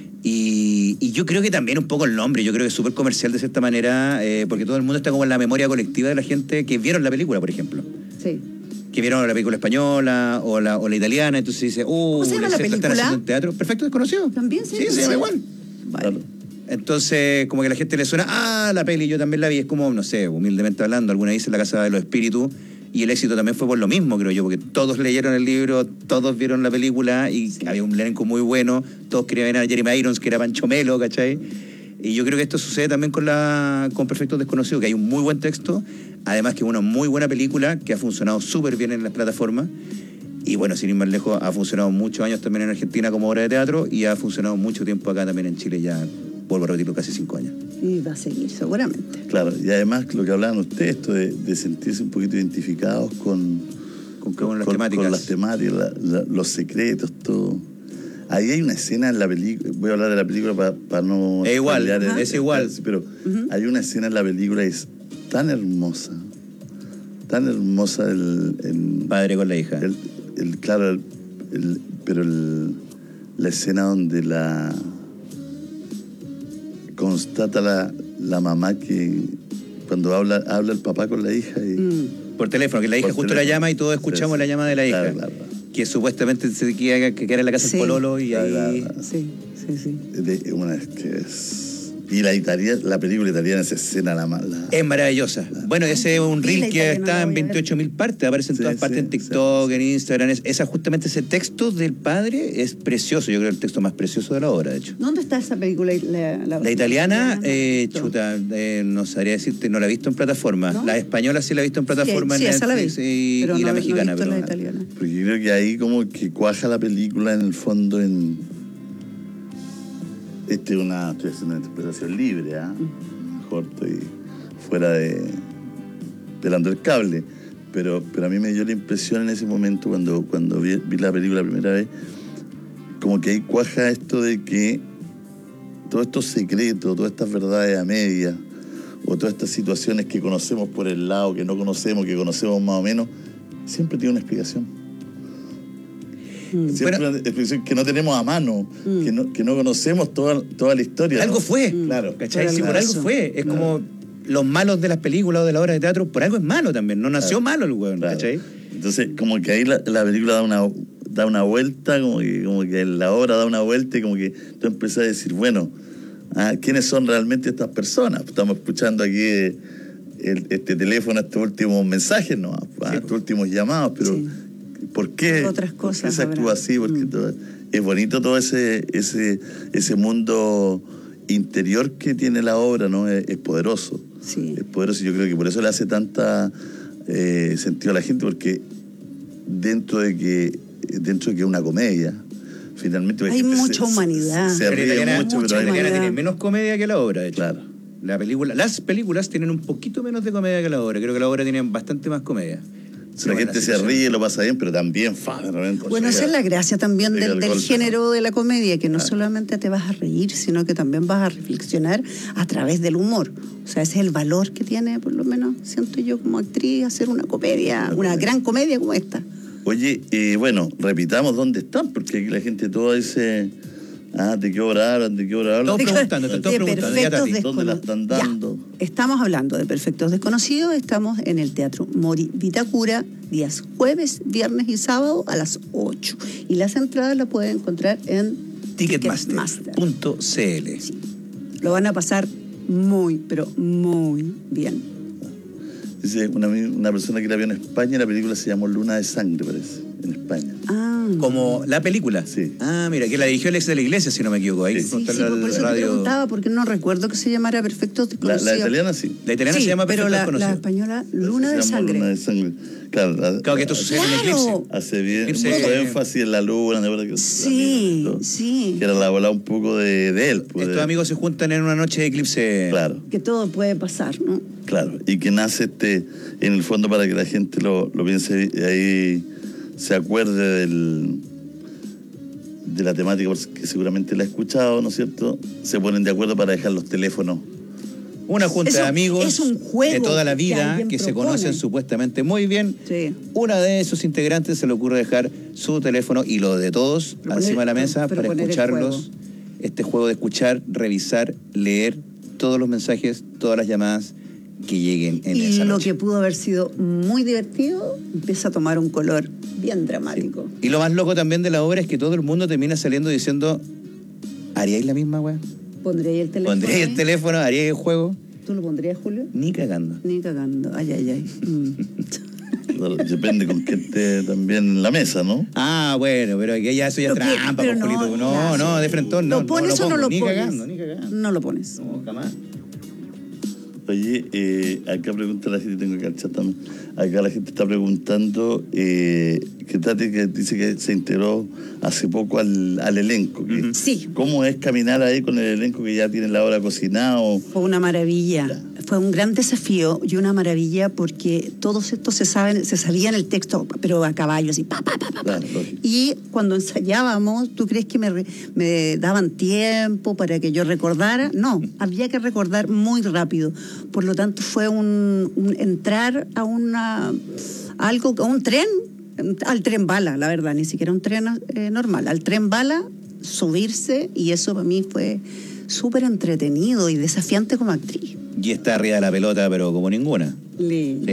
[SPEAKER 3] Y yo creo que también un poco el nombre, yo creo que es súper comercial de cierta manera, porque todo el mundo está como en la memoria colectiva de la gente que vieron la película, por ejemplo.
[SPEAKER 6] Sí.
[SPEAKER 3] Que vieron la película española o la italiana, entonces dice,
[SPEAKER 6] ¿cómo se llama la película?
[SPEAKER 3] Están haciendo en teatro. Perfecto Desconocido.
[SPEAKER 6] ¿También
[SPEAKER 3] se llama igual.
[SPEAKER 6] Vale.
[SPEAKER 3] Entonces, como que a la gente le suena, la peli, yo también la vi, es como, no sé, humildemente hablando, alguna dice La Casa de los Espíritus, y el éxito también fue por lo mismo, creo yo, porque todos leyeron el libro, todos vieron la película, y había un elenco muy bueno, todos querían ver a Jeremy Irons, que era Pancho Melo, ¿cachai? Y yo creo que esto sucede también con Perfectos Desconocidos, que hay un muy buen texto, además que una muy buena película, que ha funcionado súper bien en las plataformas, y bueno, sin ir más lejos, ha funcionado muchos años también en Argentina como obra de teatro, y ha funcionado mucho tiempo acá también en Chile, ya vuelvo a repetirlo, casi 5 años.
[SPEAKER 6] Y va a seguir seguramente.
[SPEAKER 20] Claro, y además lo que hablaban ustedes, esto de sentirse un poquito identificados con
[SPEAKER 3] las temáticas.
[SPEAKER 20] Con las temáticas, los secretos, todo. Ahí hay una escena en la película, voy a hablar de la película para no...
[SPEAKER 3] Es igual, es igual.
[SPEAKER 20] Pero hay una escena en la película que es tan hermosa el
[SPEAKER 3] padre con la hija.
[SPEAKER 20] La escena donde constata la mamá que cuando habla el papá con la hija y...
[SPEAKER 3] Por teléfono, que la hija justo la llama y todos escuchamos la llamada de la hija. Claro. Que supuestamente se queda en la casa del pololo y ahí...
[SPEAKER 6] Sí.
[SPEAKER 20] Una vez que es... Y la película italiana, esa escena
[SPEAKER 3] es maravillosa. Bueno, ese es un reel que está en 28.000 partes, aparece en todas partes, en TikTok, en Instagram. Justamente ese texto del padre es precioso, yo creo el texto más precioso de la obra, de hecho.
[SPEAKER 6] ¿Dónde está esa película?
[SPEAKER 3] La italiana, no sabría decirte, no la he visto en plataforma. ¿No? La española sí la he visto en plataforma,
[SPEAKER 6] sí,
[SPEAKER 3] en
[SPEAKER 6] esa
[SPEAKER 3] Netflix, y la mexicana.
[SPEAKER 6] No he visto la italiana.
[SPEAKER 20] Porque yo creo que ahí como que cuaja la película en el fondo en... estoy haciendo una interpretación libre, mejor estoy fuera de pelando el cable, pero a mí me dio la impresión en ese momento cuando vi la película la primera vez, como que ahí cuaja esto de que todos estos secretos, todas estas verdades a medias, o todas estas situaciones que conocemos por el lado, que no conocemos, que conocemos más o menos, siempre tiene una explicación. Siempre una explicación que no tenemos a mano, que no conocemos toda la historia.
[SPEAKER 3] Algo fue, claro, ¿cachai? Sí, por algo fue. Es como los malos de las películas o de la obra de teatro, por algo es malo también. No nació malo el hueón, ¿cachai?
[SPEAKER 20] Entonces, como que ahí la película da una vuelta, como que la obra da una vuelta y como que tú empiezas a decir, bueno, ¿quiénes son realmente estas personas? Estamos escuchando aquí este teléfono, estos últimos mensajes, ¿no? Estos últimos llamados, pero... Sí. ¿Por qué?
[SPEAKER 6] Otras cosas.
[SPEAKER 20] ¿Por qué se actúa así? Porque es bonito todo ese mundo interior que tiene la obra, ¿no? Es poderoso.
[SPEAKER 6] Sí.
[SPEAKER 20] Es poderoso y yo creo que por eso le hace tanta sentido a la gente, porque dentro de que es una comedia, finalmente...
[SPEAKER 6] Hay mucha humanidad.
[SPEAKER 20] Se ríe mucho, pero
[SPEAKER 3] la italiana tiene menos comedia que la obra, de hecho.
[SPEAKER 20] Claro.
[SPEAKER 3] Las películas tienen un poquito menos de comedia que la obra. Creo que la obra tiene bastante más comedia.
[SPEAKER 20] La gente se ríe, lo pasa bien, pero también
[SPEAKER 6] Bueno, esa es la gracia también del género de la comedia, que no solamente te vas a reír, sino que también vas a reflexionar a través del humor. O sea, ese es el valor que tiene, por lo menos, siento yo como actriz, hacer una comedia, una gran comedia como esta.
[SPEAKER 20] Oye, bueno, repitamos dónde están, porque aquí la gente toda dice... ¿de qué hora hablan?
[SPEAKER 3] Todos preguntando.
[SPEAKER 20] ¿Dónde la están dando?
[SPEAKER 6] Ya. Estamos hablando de Perfectos Desconocidos, estamos en el Teatro Mori Vitacura, días jueves, viernes y sábado a las 8. Y las entradas las pueden encontrar en
[SPEAKER 3] Ticketmaster.cl.
[SPEAKER 6] Sí. Lo van a pasar muy, pero muy bien.
[SPEAKER 20] Dice una persona que la vio en España, la película se llamó Luna de Sangre, parece, en España.
[SPEAKER 3] Como la película.
[SPEAKER 20] Sí.
[SPEAKER 3] Ah, mira, que la dirigió el ex de la iglesia, si no me equivoco. Ahí
[SPEAKER 6] Sí, por eso te preguntaba, porque no recuerdo que se llamara Perfectos Desconocidos.
[SPEAKER 20] La italiana sí.
[SPEAKER 3] La italiana se llama
[SPEAKER 6] pero
[SPEAKER 3] Perfectos
[SPEAKER 6] la
[SPEAKER 3] Desconocidos.
[SPEAKER 6] española, Luna de Sangre.
[SPEAKER 20] Luna de Sangre. Claro,
[SPEAKER 3] que esto sucede en Eclipse.
[SPEAKER 20] Hace bien,
[SPEAKER 3] Eclipse,
[SPEAKER 20] mucho énfasis en la luna, de verdad que
[SPEAKER 6] sí.
[SPEAKER 20] Que era la bola un poco de él. Pues,
[SPEAKER 3] estos amigos se juntan en una noche de eclipse.
[SPEAKER 20] Claro.
[SPEAKER 6] Que todo puede pasar, ¿no?
[SPEAKER 20] Claro, y que nace en el fondo para que la gente lo piense ahí, se acuerde de la temática, porque seguramente la ha escuchado, ¿no es cierto? Se ponen de acuerdo para dejar los teléfonos.
[SPEAKER 3] Una junta de amigos
[SPEAKER 6] es un juego
[SPEAKER 3] de toda la vida
[SPEAKER 6] que
[SPEAKER 3] se
[SPEAKER 6] propone.
[SPEAKER 3] conocen supuestamente muy bien.
[SPEAKER 6] Sí.
[SPEAKER 3] Una de sus integrantes se le ocurre dejar su teléfono y lo de todos encima de la mesa para escucharlos. Este juego de escuchar, revisar, leer todos los mensajes, todas las llamadas que lleguen en esa
[SPEAKER 6] Y lo
[SPEAKER 3] noche.
[SPEAKER 6] que pudo haber sido muy divertido empieza a tomar un color bien dramático.
[SPEAKER 3] Sí. Y lo más loco también de la obra es que todo el mundo termina saliendo diciendo: ¿haríais la misma, weá?
[SPEAKER 6] ¿Pondréis el teléfono?
[SPEAKER 3] ¿Pondréis el teléfono? ¿Haríais el juego?
[SPEAKER 6] ¿Tú lo pondrías, Julio?
[SPEAKER 3] Ni cagando.
[SPEAKER 6] Ni cagando. Ay.
[SPEAKER 20] Claro, depende con qué esté también en la mesa, ¿no?
[SPEAKER 3] Ah, bueno, pero que ya eso ya es trampa,
[SPEAKER 6] pero
[SPEAKER 3] pues, Julito. No, de frentón, no.
[SPEAKER 6] ¿Lo pones o no lo
[SPEAKER 3] ni
[SPEAKER 6] pones?
[SPEAKER 3] Cagando, ni cagando.
[SPEAKER 6] No lo pones.
[SPEAKER 3] No, jamás.
[SPEAKER 20] Oye, acá pregunta la gente, tengo que el chat también. Acá la gente está preguntando que Tati que dice que se integró hace poco al elenco.
[SPEAKER 6] Sí.
[SPEAKER 20] ¿Cómo es caminar ahí con el elenco que ya tiene la hora cocinada?
[SPEAKER 6] Fue una maravilla. Fue un gran desafío y una maravilla porque todos estos se sabían el texto, pero a caballo, así, pa.
[SPEAKER 20] Claro,
[SPEAKER 6] y cuando ensayábamos, ¿tú crees que me daban tiempo para que yo recordara? No, había que recordar muy rápido. Por lo tanto, fue un entrar a un tren, al tren bala, la verdad, ni siquiera un tren normal, al tren bala, subirse, y eso para mí fue súper entretenido y desafiante como actriz.
[SPEAKER 3] Y está arriba de la pelota, pero como ninguna.
[SPEAKER 6] Lindo.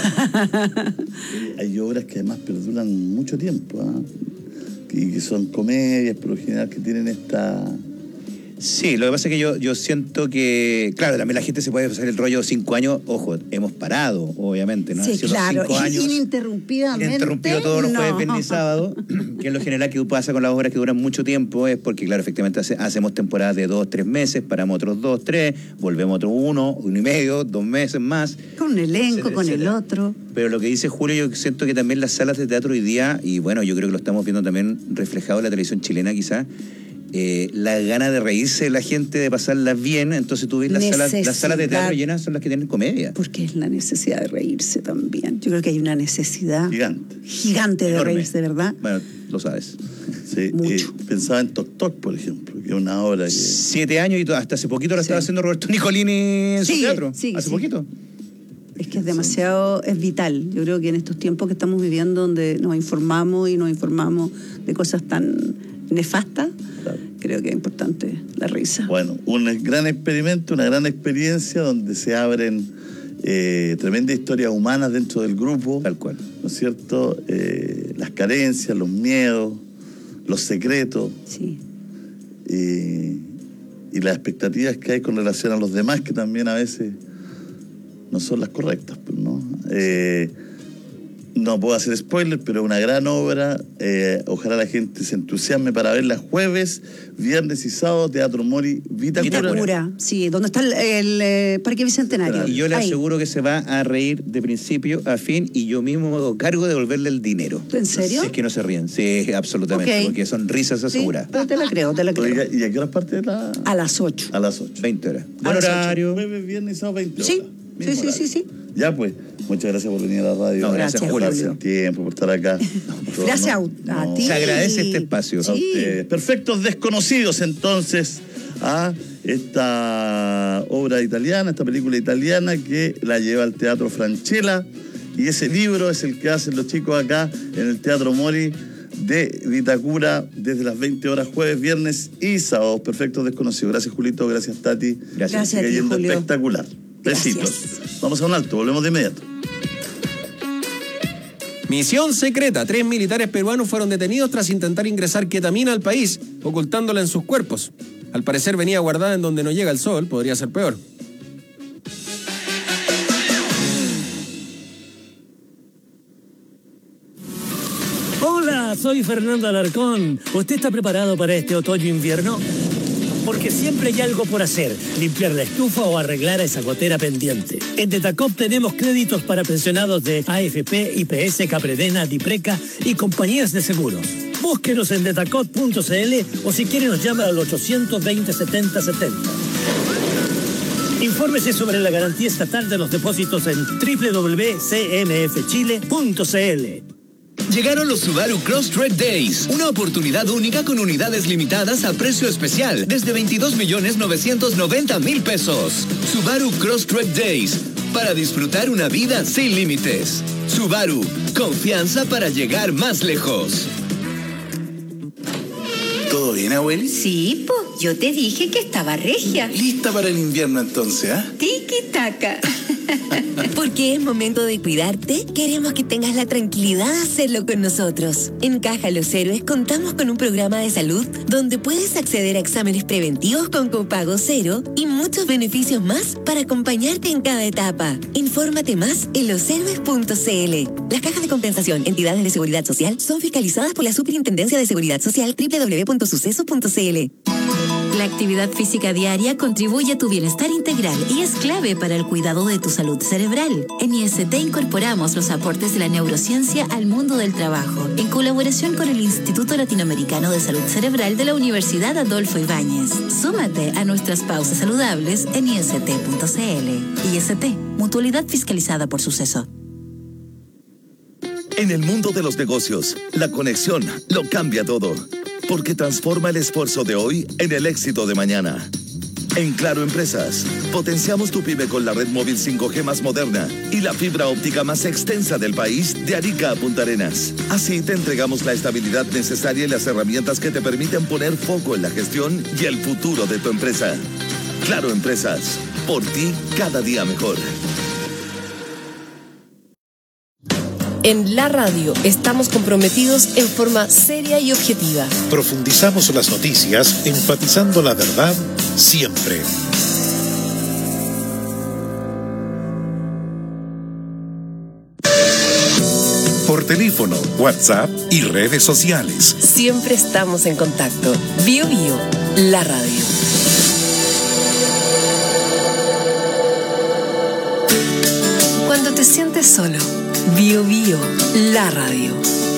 [SPEAKER 20] Hay obras que además perduran mucho tiempo, y que son comedias, por lo general, que tienen esta...
[SPEAKER 3] Sí, lo que pasa es que yo siento que, claro, también la gente se puede pasar el rollo 5 años, ojo, hemos parado, obviamente, ¿no?
[SPEAKER 6] Sí, claro,
[SPEAKER 3] 5 años,
[SPEAKER 6] ininterrumpidamente.
[SPEAKER 3] Interrumpido todos los jueves, viernes y sábado, que es lo general que pasa con las obras que duran mucho tiempo, es porque, claro, efectivamente hacemos temporadas de 2-3 meses, paramos otros 2-3, volvemos otros 1 y medio, 2 meses más.
[SPEAKER 6] Con un elenco,
[SPEAKER 3] etcétera,
[SPEAKER 6] con
[SPEAKER 3] etcétera.
[SPEAKER 6] el otro.
[SPEAKER 3] Pero lo que dice Julio, yo siento que también las salas de teatro hoy día, y bueno, yo creo que lo estamos viendo también reflejado en la televisión chilena quizás, la gana de reírse de la gente, de pasarla bien, entonces tú ves las salas de teatro llenas son las que tienen comedia.
[SPEAKER 6] Porque es la necesidad de reírse también. Yo creo que hay una necesidad gigante de
[SPEAKER 3] Enorme.
[SPEAKER 6] reírse, ¿verdad?
[SPEAKER 20] Bueno,
[SPEAKER 3] lo sabes.
[SPEAKER 20] Sí, pensaba en Toc Toc, por ejemplo, que es una obra que...
[SPEAKER 3] 7 años y hasta hace poquito lo estaba haciendo Roberto Nicolini en su teatro. Hace poquito.
[SPEAKER 6] Es que es demasiado, es vital. Yo creo que en estos tiempos que estamos viviendo, donde nos informamos de cosas tan nefastas, creo que es importante la risa.
[SPEAKER 20] Bueno, un gran experimento, una gran experiencia donde se abren tremendas historias humanas dentro del grupo.
[SPEAKER 3] Tal cual.
[SPEAKER 20] ¿No es cierto? Las carencias, los miedos, los secretos.
[SPEAKER 6] Sí.
[SPEAKER 20] Y las expectativas que hay con relación a los demás, que también a veces no son las correctas, pues, ¿no? No puedo hacer spoiler, pero una gran obra. Ojalá la gente se entusiasme para verla jueves, viernes y sábado, Teatro Mori, Vitacura.
[SPEAKER 6] Sí, donde está el Parque Bicentenario.
[SPEAKER 3] Y yo le
[SPEAKER 6] Ahí.
[SPEAKER 3] aseguro que se va a reír de principio a fin y yo mismo me hago cargo de devolverle el dinero.
[SPEAKER 6] ¿En serio?
[SPEAKER 3] Si es que no se ríen, sí, absolutamente,
[SPEAKER 6] Ok.
[SPEAKER 3] porque son risas aseguradas.
[SPEAKER 6] Pero te la creo.
[SPEAKER 20] Oiga, ¿y a qué horas parte de la...?
[SPEAKER 6] A las 8.
[SPEAKER 20] A las 8.
[SPEAKER 3] 20 horas.
[SPEAKER 6] A las 8.
[SPEAKER 20] Jueves, viernes y sábado, 20 horas.
[SPEAKER 6] Sí,
[SPEAKER 20] Mismo horario.
[SPEAKER 6] sí.
[SPEAKER 20] Ya pues, muchas gracias por venir a la radio.
[SPEAKER 3] No, gracias, Julio.
[SPEAKER 20] Por el tiempo, por estar acá.
[SPEAKER 6] Gracias a ti.
[SPEAKER 3] Se agradece este espacio.
[SPEAKER 20] A ustedes. Perfectos Desconocidos, entonces, a esta obra italiana, esta película italiana que la lleva al Teatro Franchella, y ese libro es el que hacen los chicos acá en el Teatro Mori de Vitacura desde las 20 horas jueves, viernes y sábados. Perfectos Desconocidos. Gracias, Julito, gracias, Tati.
[SPEAKER 6] Gracias a
[SPEAKER 20] Sigue
[SPEAKER 6] ti,
[SPEAKER 20] yendo
[SPEAKER 6] Julio.
[SPEAKER 20] espectacular. Besitos. Vamos a un alto, volvemos de inmediato.
[SPEAKER 21] Misión secreta. 3 militares peruanos fueron detenidos tras intentar ingresar ketamina al país, ocultándola en sus cuerpos. Al parecer venía guardada en donde no llega el sol, podría ser peor.
[SPEAKER 7] Hola, soy Fernando Alarcón. ¿Usted está preparado para este otoño-invierno? Porque siempre hay algo por hacer, limpiar la estufa o arreglar esa gotera pendiente. En Detacop tenemos créditos para pensionados de AFP, IPS, Capredena, Dipreca y compañías de seguros. Búsquenos en detacop.cl o si quiere nos llama al 820-7070. Infórmese sobre la garantía estatal de los depósitos en www.cmfchile.cl.
[SPEAKER 8] Llegaron los Subaru Crosstrek Days, una oportunidad única con unidades limitadas a precio especial desde 22.990.000 pesos. Subaru Crosstrek Days, para disfrutar una vida sin límites. Subaru, confianza para llegar más lejos.
[SPEAKER 23] ¿Todo bien, abueli?
[SPEAKER 24] Sí, po, yo te dije que estaba regia.
[SPEAKER 23] ¿Lista para el invierno entonces, ah?
[SPEAKER 24] Tiki-taka.
[SPEAKER 25] Porque es momento de cuidarte, queremos que tengas la tranquilidad de hacerlo con nosotros. En Caja Los Héroes contamos con un programa de salud donde puedes acceder a exámenes preventivos con copago cero y muchos beneficios más para acompañarte en cada etapa. Infórmate más en loshéroes.cl. Las cajas de compensación, entidades de seguridad social, son fiscalizadas por la Superintendencia de Seguridad Social, www.sucesos.cl.
[SPEAKER 19] La actividad física diaria contribuye a tu bienestar integral y es clave para el cuidado de tu salud cerebral. En IST incorporamos los aportes de la neurociencia al mundo del trabajo, en colaboración con el Instituto Latinoamericano de Salud Cerebral de la Universidad Adolfo Ibáñez. Súmate a nuestras pausas saludables en IST.cl. IST, mutualidad fiscalizada por Suceso.
[SPEAKER 26] En el mundo de los negocios, la conexión lo cambia todo, porque transforma el esfuerzo de hoy en el éxito de mañana. En Claro Empresas, potenciamos tu pyme con la red móvil 5G más moderna y la fibra óptica más extensa del país, de Arica a Punta Arenas. Así te entregamos la estabilidad necesaria y las herramientas que te permiten poner foco en la gestión y el futuro de tu empresa. Claro Empresas, por ti cada día mejor.
[SPEAKER 1] En la radio estamos comprometidos en forma seria y objetiva.
[SPEAKER 2] Profundizamos las noticias, enfatizando la verdad siempre. Por teléfono, WhatsApp y redes sociales.
[SPEAKER 1] Siempre estamos en contacto. Bio Bio, la radio. Cuando te sientes solo, Bio Bio, la radio.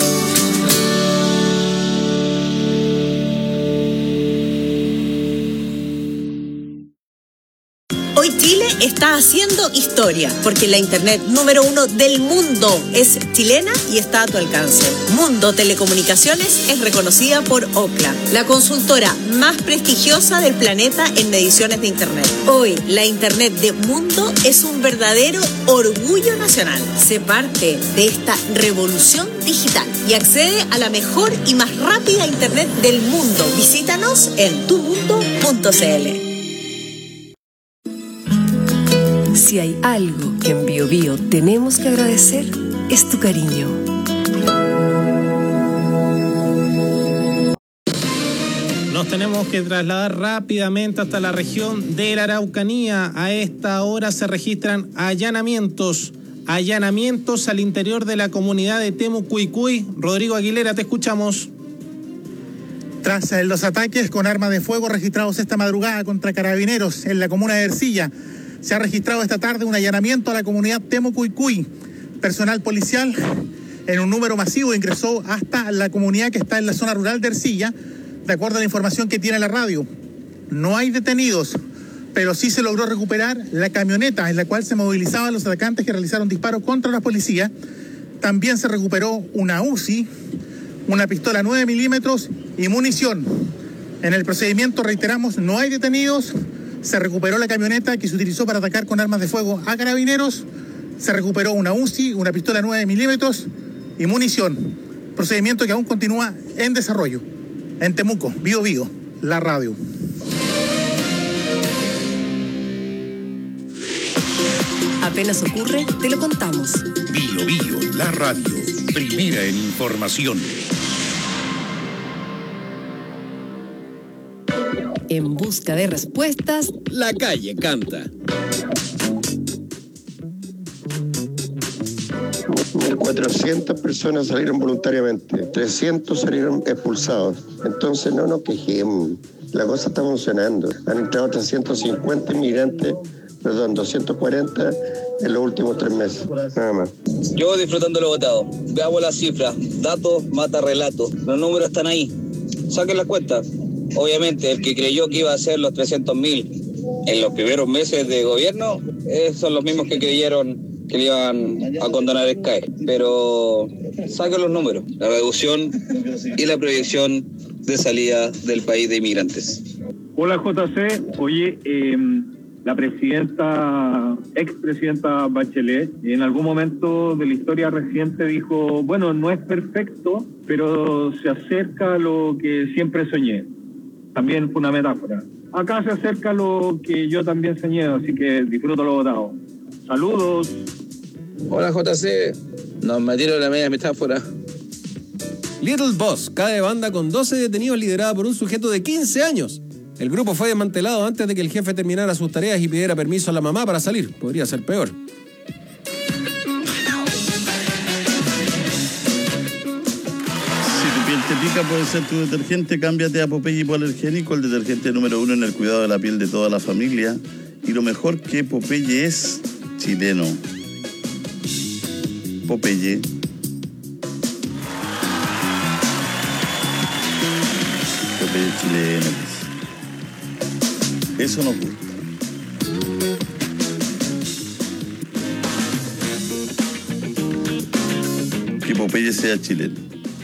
[SPEAKER 18] Hoy Chile está haciendo historia, porque la internet número 1 del mundo es chilena y está a tu alcance. Mundo Telecomunicaciones es reconocida por Ookla, la consultora más prestigiosa del planeta en mediciones de internet. Hoy, la internet de Mundo es un verdadero orgullo nacional. Sé parte de esta revolución digital y accede a la mejor y más rápida internet del mundo. Visítanos en tumundo.cl.
[SPEAKER 1] Si hay algo que en Bio Bio tenemos que agradecer, es tu cariño.
[SPEAKER 5] Nos tenemos que trasladar rápidamente hasta la región de la Araucanía. A esta hora se registran allanamientos al interior de la comunidad de Temucuicui. Rodrigo Aguilera, te escuchamos.
[SPEAKER 27] Tras los ataques con armas de fuego registrados esta madrugada contra carabineros en la comuna de Ercilla, se ha registrado esta tarde un allanamiento a la comunidad Temucuicui. Personal policial en un número masivo ingresó hasta la comunidad que está en la zona rural de Ercilla, de acuerdo a la información que tiene la radio. No hay detenidos, pero sí se logró recuperar la camioneta en la cual se movilizaban los atacantes que realizaron disparos contra la policía. También se recuperó una UCI, una pistola 9 milímetros y munición. En el procedimiento, reiteramos, no hay detenidos. Se recuperó la camioneta que se utilizó para atacar con armas de fuego a carabineros. Se recuperó una UCI, una pistola 9 milímetros y munición. Procedimiento que aún continúa en desarrollo. En Temuco, Bio Bio, la radio.
[SPEAKER 1] Apenas ocurre, te lo contamos.
[SPEAKER 2] Bio Bio, la radio, primera en información.
[SPEAKER 1] En busca de respuestas,
[SPEAKER 21] la calle canta.
[SPEAKER 4] 1.400 personas salieron voluntariamente, 300 salieron expulsados. Entonces no nos quejemos, la cosa está funcionando. Han entrado 240 en los últimos 3 meses, nada más.
[SPEAKER 9] Yo disfrutando lo votado. Veamos las cifras. Datos mata relatos. Los números están ahí. Saquen las cuentas. Obviamente, el que creyó que iba a ser los 300.000 en los primeros meses de gobierno, son los mismos que creyeron que le iban a condonar el CAE. Pero saquen los números. La reducción y la proyección de salida del país de inmigrantes.
[SPEAKER 10] Hola JC. Oye, la expresidenta Bachelet, en algún momento de la historia reciente dijo, bueno, no es perfecto, pero se acerca a lo que siempre soñé. También fue una metáfora. Acá se acerca a lo que yo también soñé, así que disfruto lo votado. Saludos.
[SPEAKER 9] Hola JC, nos metieron la media metáfora.
[SPEAKER 21] Little Boss cae de banda con 12 detenidos liderada por un sujeto de 15 años. El grupo fue desmantelado antes de que el jefe terminara sus tareas y pidiera permiso a la mamá para salir. Podría ser peor.
[SPEAKER 20] Si tu piel te pica, puede ser tu detergente. Cámbiate a Popeye Hipoalergénico, el detergente número 1 en el cuidado de la piel de toda la familia. Y lo mejor que Popeye es chileno. Popeye. Popeye chileno. Eso nos gusta. Que Popeye sea chileno.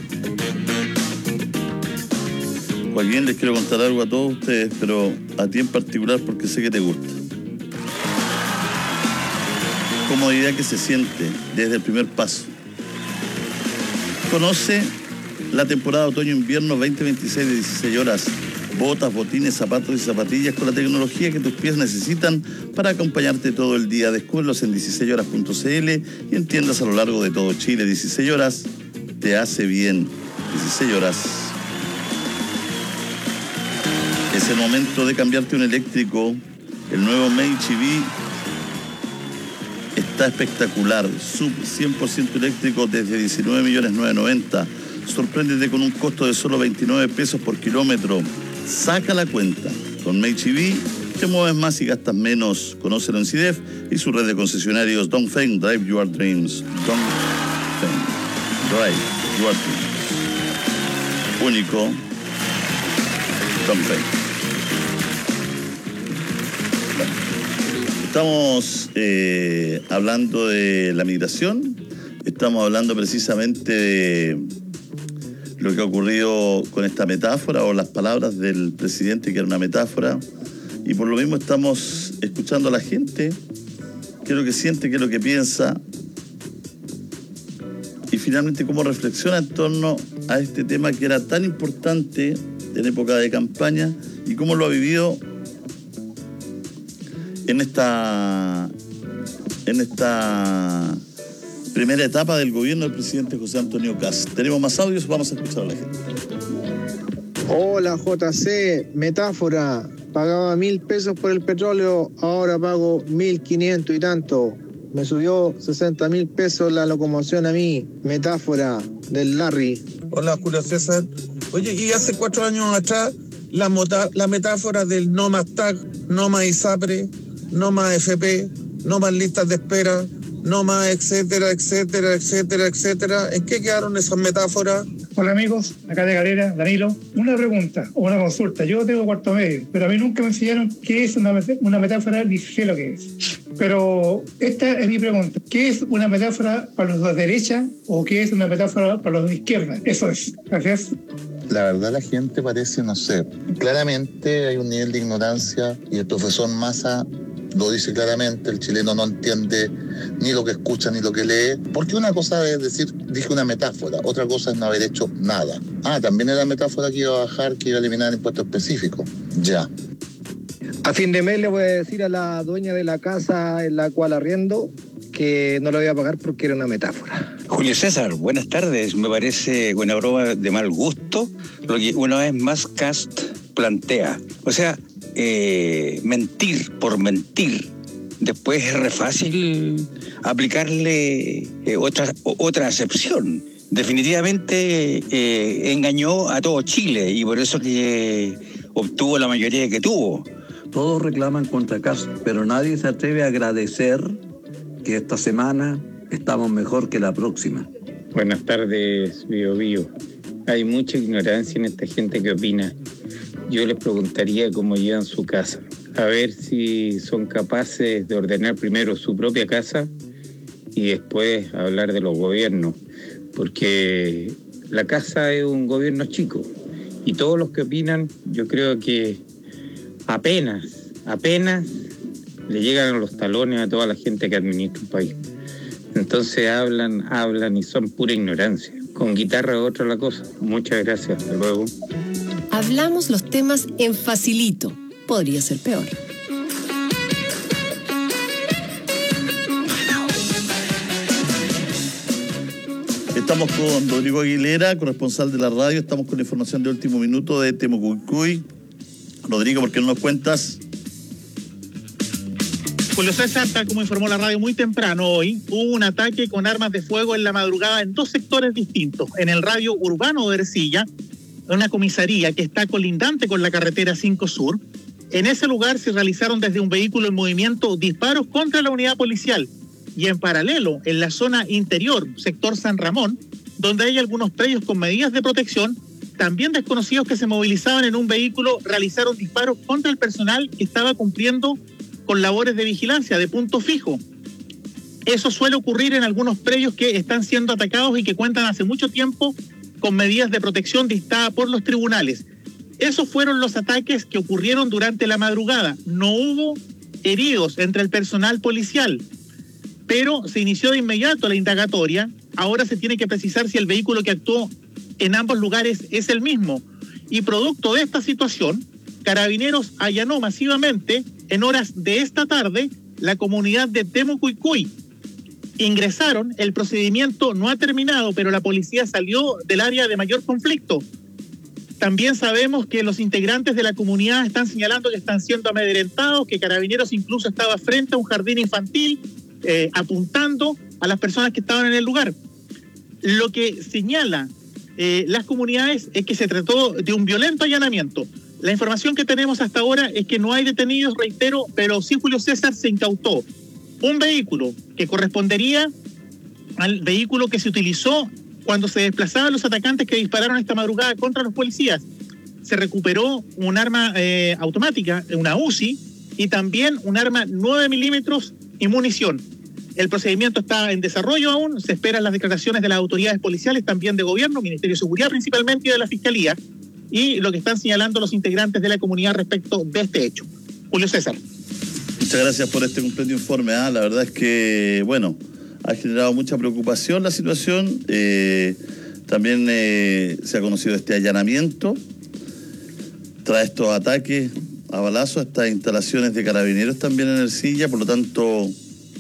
[SPEAKER 20] Joaquín, les quiero contar algo a todos ustedes, pero a ti en particular porque sé que te gusta. Comodidad que se siente desde el primer paso. Conoce la temporada otoño-invierno 2026 de 16 horas. Botas, botines, zapatos y zapatillas con la tecnología que tus pies necesitan para acompañarte todo el día. Descúbrelos en 16horas.cl y en tiendas a lo largo de todo Chile. 16 horas te hace bien. 16 horas. Es el momento de cambiarte un eléctrico. El nuevo Meichi está espectacular. Sub 100% eléctrico desde 19.990.000. Sorpréndete con un costo de solo 29 pesos por kilómetro. Saca la cuenta. Con Meichi te mueves más y gastas menos. Conócelo en CIDEF y su red de concesionarios Dongfeng Drive Your Dreams. Dongfeng Drive Your Dreams. Único. Dongfeng. Estamos hablando de la migración. Estamos hablando precisamente de lo que ha ocurrido con esta metáfora o las palabras del presidente que era una metáfora, y por lo mismo estamos escuchando a la gente, qué es lo que siente, qué es lo que piensa y finalmente cómo reflexiona en torno a este tema que era tan importante en época de campaña y cómo lo ha vivido en esta primera etapa del gobierno del presidente José Antonio Kast. Tenemos más audios, vamos a escuchar a la gente.
[SPEAKER 11] Hola JC, metáfora. Pagaba 1.000 pesos por el petróleo, ahora pago 1.500 y tanto. Me subió 60.000 pesos la locomoción a mí. Metáfora del Larry.
[SPEAKER 12] Hola Julio César. Oye, y hace 4 años atrás la metáfora del no más TAC, no más ISAPRE, no más FP, no más listas de espera, no más, etcétera, etcétera, etcétera, etcétera. ¿En qué quedaron esas metáforas?
[SPEAKER 27] Hola amigos, acá de Galera, Danilo. Una pregunta o una consulta. Yo tengo cuarto medio, pero a mí nunca me enseñaron qué es una metáfora, ni sé lo que es. Pero esta es mi pregunta. ¿Qué es una metáfora para los de derecha o qué es una metáfora para los de izquierda? Eso es. Gracias.
[SPEAKER 13] La verdad la gente parece no ser. Claramente hay un nivel de ignorancia y el profesor Massa lo dice claramente, el chileno no entiende ni lo que escucha ni lo que lee, porque una cosa es decir, dije una metáfora, otra cosa es no haber hecho nada. También era metáfora que iba a bajar, que iba a eliminar impuestos específicos. Ya.
[SPEAKER 3] A fin de mes le voy a decir a la dueña de la casa en la cual arriendo que no lo voy a pagar porque era una metáfora.
[SPEAKER 6] Julio César, buenas tardes. Me parece una broma de mal gusto lo que una vez más Kast plantea. O sea, mentir por mentir. Después es re fácil aplicarle otra acepción. Definitivamente engañó a todo Chile y por eso que obtuvo la mayoría que tuvo.
[SPEAKER 14] Todos reclaman contra Kast, pero nadie se atreve a agradecer que esta semana estamos mejor que la próxima.
[SPEAKER 15] Buenas tardes, Bio Bio. Hay mucha ignorancia en esta gente que opina. Yo les preguntaría cómo llevan su casa. A ver si son capaces de ordenar primero su propia casa y después hablar de los gobiernos. Porque la casa es un gobierno chico. Y todos los que opinan, yo creo que apenas le llegan a los talones a toda la gente que administra un país. Entonces hablan y son pura ignorancia. Con guitarra es otra la cosa. Muchas gracias, hasta luego.
[SPEAKER 1] Hablamos los temas en facilito. Podría ser peor.
[SPEAKER 20] Estamos con Rodrigo Aguilera, corresponsal de la radio. Estamos con la información de último minuto de Temocuycuy. Rodrigo, ¿por qué no nos cuentas?
[SPEAKER 27] Julio César, tal como informó la radio muy temprano hoy, hubo un ataque con armas de fuego en la madrugada en dos sectores distintos. En el radio urbano de Ercilla, una comisaría que está colindante con la carretera 5 Sur. En ese lugar se realizaron desde un vehículo en movimiento disparos contra la unidad policial. Y en paralelo, en la zona interior, sector San Ramón, donde hay algunos predios con medidas de protección, también desconocidos que se movilizaban en un vehículo realizaron disparos contra el personal que estaba cumpliendo con labores de vigilancia, de punto fijo. Eso suele ocurrir en algunos predios que están siendo atacados y que cuentan hace mucho tiempo con medidas de protección dictadas por los tribunales. Esos fueron los ataques que ocurrieron durante la madrugada. No hubo heridos entre el personal policial, pero se inició de inmediato la indagatoria. Ahora se tiene que precisar si el vehículo que actuó en ambos lugares es el mismo. Y producto de esta situación, Carabineros allanó masivamente en horas de esta tarde la comunidad de Temocuycuy. Ingresaron, el procedimiento no ha terminado, pero la policía salió del área de mayor conflicto. También sabemos que los integrantes de la comunidad están señalando que están siendo amedrentados, que Carabineros incluso estaba frente a un jardín infantil, apuntando a las personas que estaban en el lugar. Lo que señala las comunidades es que se trató de un violento allanamiento. La información que tenemos hasta ahora es que no hay detenidos, reitero, pero sí, Julio César, se incautó un vehículo que correspondería al vehículo que se utilizó cuando se desplazaban los atacantes que dispararon esta madrugada contra los policías. Se recuperó un arma automática, una UCI, y también un arma 9 milímetros y munición. El procedimiento está en desarrollo aún, se esperan las declaraciones de las autoridades policiales, también de gobierno, Ministerio de Seguridad principalmente, y de la Fiscalía, y lo que están señalando los integrantes de la comunidad respecto de este hecho. Julio César.
[SPEAKER 20] Muchas gracias por este completo informe. La verdad es que, bueno, ha generado mucha preocupación la situación. También se ha conocido este allanamiento tras estos ataques a balazos a estas instalaciones de Carabineros también en Ercilla. Por lo tanto,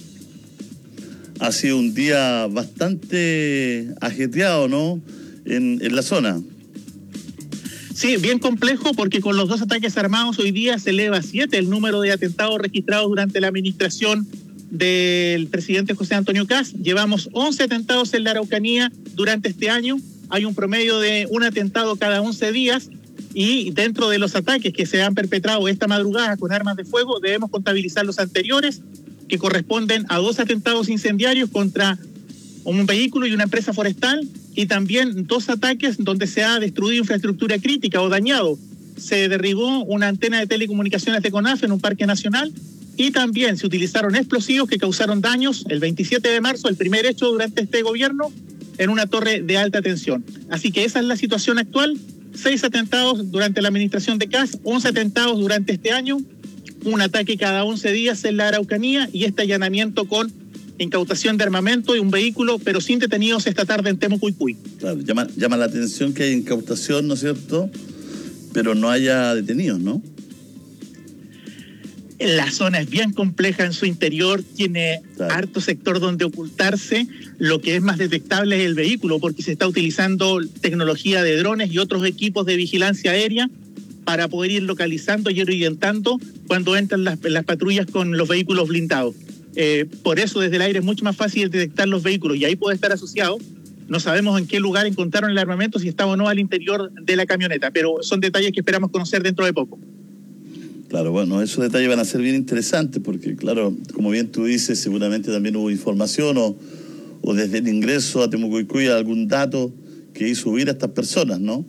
[SPEAKER 20] ha sido un día bastante ajetreado, ¿no?, en la zona.
[SPEAKER 27] Sí, bien complejo, porque con los dos ataques armados hoy día se eleva a 7 el número de atentados registrados durante la administración del presidente José Antonio Kast. Llevamos 11 atentados en la Araucanía durante este año. Hay un promedio de un atentado cada 11 días. Y dentro de los ataques que se han perpetrado esta madrugada con armas de fuego, debemos contabilizar los anteriores, que corresponden a 2 atentados incendiarios contra un vehículo y una empresa forestal, y también 2 ataques donde se ha destruido infraestructura crítica o dañado. Se derribó una antena de telecomunicaciones de CONAF en un parque nacional, y también se utilizaron explosivos que causaron daños el 27 de marzo, el primer hecho durante este gobierno, en una torre de alta tensión. Así que esa es la situación actual. 6 atentados durante la administración de Kast, 11 atentados durante este año, un ataque cada 11 días en la Araucanía, y este allanamiento con incautación de armamento y un vehículo, pero sin detenidos esta tarde en Temocuycuy.
[SPEAKER 20] Claro, llama la atención que hay incautación, ¿no es cierto?, pero no haya detenidos, ¿no?
[SPEAKER 27] La zona es bien compleja en su interior, tiene harto sector donde ocultarse. Lo que es más detectable es el vehículo, porque se está utilizando tecnología de drones y otros equipos de vigilancia aérea para poder ir localizando y orientando cuando entran las patrullas con los vehículos blindados. Por eso desde el aire es mucho más fácil detectar los vehículos y ahí puede estar asociado. No sabemos en qué lugar encontraron el armamento, si estaba o no al interior de la camioneta, pero son detalles que esperamos conocer dentro de poco.
[SPEAKER 20] Claro, bueno, esos detalles van a ser bien interesantes porque, claro, como bien tú dices, seguramente también hubo información o desde el ingreso a Temucuicui algún dato que hizo huir a estas personas, ¿no?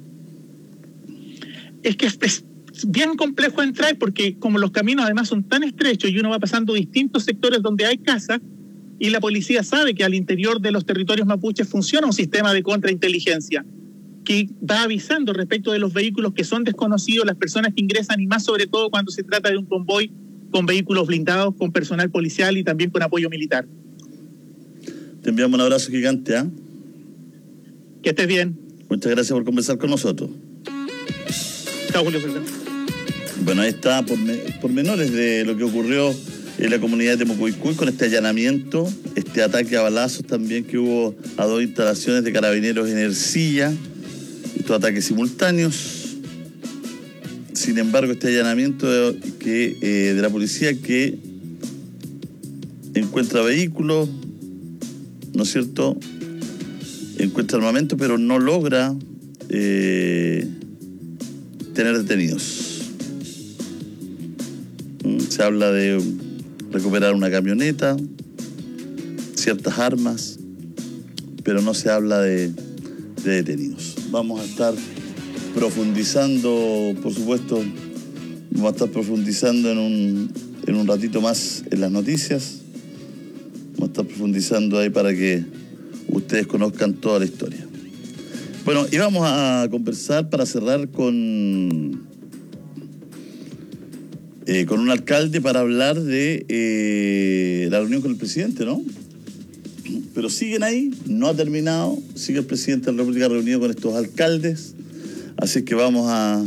[SPEAKER 27] Es que es bien complejo entrar porque como los caminos además son tan estrechos y uno va pasando distintos sectores donde hay casas y la policía sabe que al interior de los territorios mapuches funciona un sistema de contrainteligencia que va avisando respecto de los vehículos que son desconocidos, las personas que ingresan y más sobre todo cuando se trata de un convoy con vehículos blindados, con personal policial y también con apoyo militar.
[SPEAKER 20] Te enviamos un abrazo gigante, ¿ah?
[SPEAKER 27] Que estés bien.
[SPEAKER 20] Muchas gracias por conversar con nosotros.
[SPEAKER 27] Chao, Julio César.
[SPEAKER 20] Bueno, ahí está, por menores de lo que ocurrió en la comunidad de Temucuicui con este allanamiento, este ataque a balazos también que hubo a 2 instalaciones de carabineros en Ercilla, estos ataques simultáneos. Sin embargo, este allanamiento de la policía que encuentra vehículos, ¿no es cierto?, encuentra armamento, pero no logra tener detenidos. Se habla de recuperar una camioneta, ciertas armas, pero no se habla de detenidos. Vamos a estar profundizando, por supuesto, vamos a estar profundizando en un ratito más en las noticias. Vamos a estar profundizando ahí para que ustedes conozcan toda la historia. Bueno, y vamos a conversar para cerrar con un alcalde para hablar de la reunión con el presidente, ¿no? Pero siguen ahí, no ha terminado, sigue el presidente de la República reunido con estos alcaldes, así que vamos a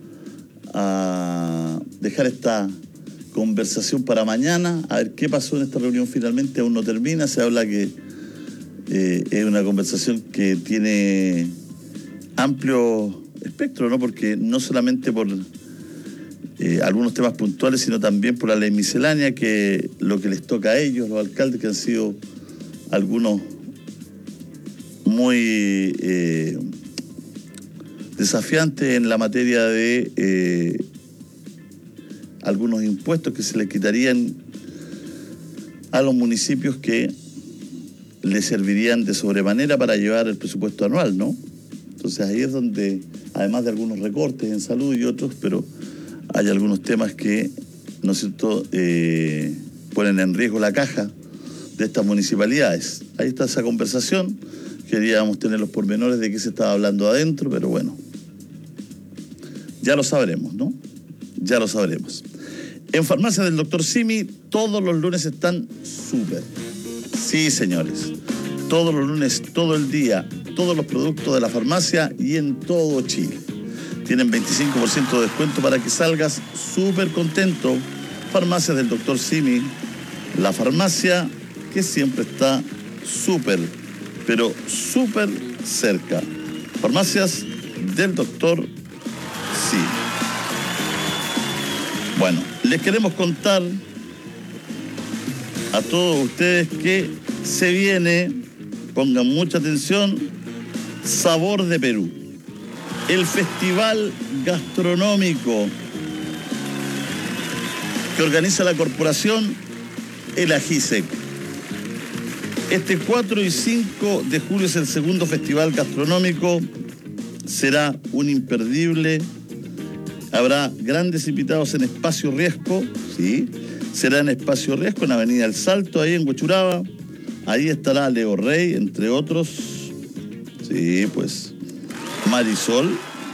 [SPEAKER 20] dejar esta conversación para mañana, a ver qué pasó en esta reunión finalmente, aún no termina, se habla que es una conversación que tiene amplio espectro, ¿no? Porque no solamente por algunos temas puntuales, sino también por la ley miscelánea, que lo que les toca a ellos, los alcaldes, que han sido algunos muy desafiantes en la materia de algunos impuestos que se les quitarían a los municipios que les servirían de sobremanera para llevar el presupuesto anual, ¿no? Entonces ahí es donde, además de algunos recortes en salud y otros, pero hay algunos temas que, ¿no es cierto?, ponen en riesgo la caja de estas municipalidades. Ahí está esa conversación. Queríamos tener los pormenores de qué se estaba hablando adentro, pero bueno, ya lo sabremos, ¿no? Ya lo sabremos. En Farmacia del Dr. Simi, todos los lunes están súper. Sí, señores. Todos los lunes, todo el día, todos los productos de la farmacia y en todo Chile. Tienen 25% de descuento para que salgas súper contento. Farmacia del Dr. Simi, la farmacia que siempre está súper, pero súper cerca. Farmacias del Dr. Simi. Bueno, les queremos contar a todos ustedes que se viene, pongan mucha atención, Sabor de Perú. El festival gastronómico que organiza la corporación El Ajísec. Este 4 y 5 de julio es el segundo festival gastronómico. Será un imperdible. Habrá grandes invitados en Espacio Riesco, ¿sí? Será en Espacio Riesco, en Avenida El Salto, ahí en Huechuraba. Ahí estará Leo Rey, entre otros. Sí, pues Marisol.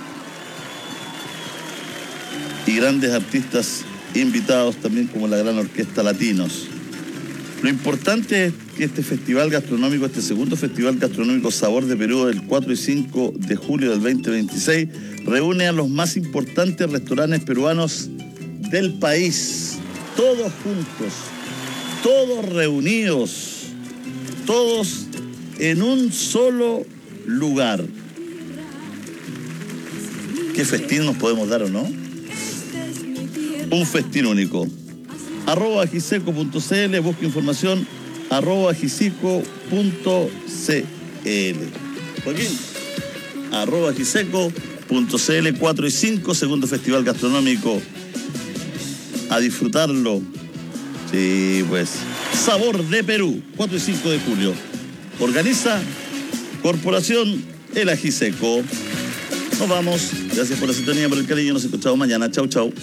[SPEAKER 20] Y grandes artistas invitados también, como la Gran Orquesta Latinos. Lo importante es que este festival gastronómico, este segundo festival gastronómico Sabor de Perú, del 4 y 5 de julio del 2026, reúne a los más importantes restaurantes peruanos del país. todos juntos, todos reunidos, todos en un solo lugar. ¿Qué festín nos podemos dar o no? Un festín único. @giseco.cl, busca información @giseco.cl. Joaquín, @giseco.cl, 4 y 5, segundo festival gastronómico. A disfrutarlo. Sí, pues. Sabor de Perú, 4 y 5 de julio. Organiza Corporación El Ajiseco. Nos vamos. Gracias por la sintonía, por el cariño. Nos escuchamos mañana. Chau, chau.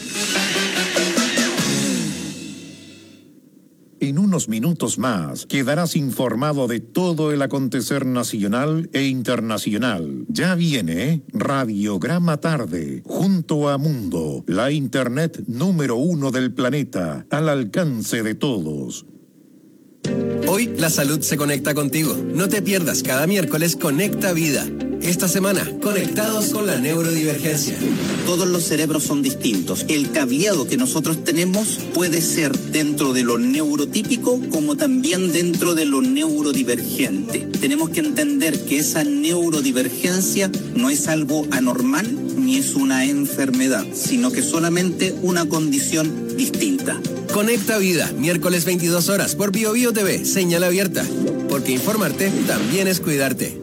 [SPEAKER 7] En unos minutos más quedarás informado de todo el acontecer nacional e internacional. Ya viene Radiograma Tarde, junto a Mundo, la internet número 1 del planeta, al alcance de todos.
[SPEAKER 21] Hoy la salud se conecta contigo. No te pierdas cada miércoles Conecta Vida. Esta semana, conectados con la neurodivergencia.
[SPEAKER 8] Todos los cerebros son distintos. El cableado que nosotros tenemos puede ser dentro de lo neurotípico como también dentro de lo neurodivergente. Tenemos que entender que esa neurodivergencia no es algo anormal ni es una enfermedad, sino que solamente una condición distinta.
[SPEAKER 21] Conecta Vida, miércoles 22 horas por BioBio TV, señal abierta. Porque informarte también es cuidarte.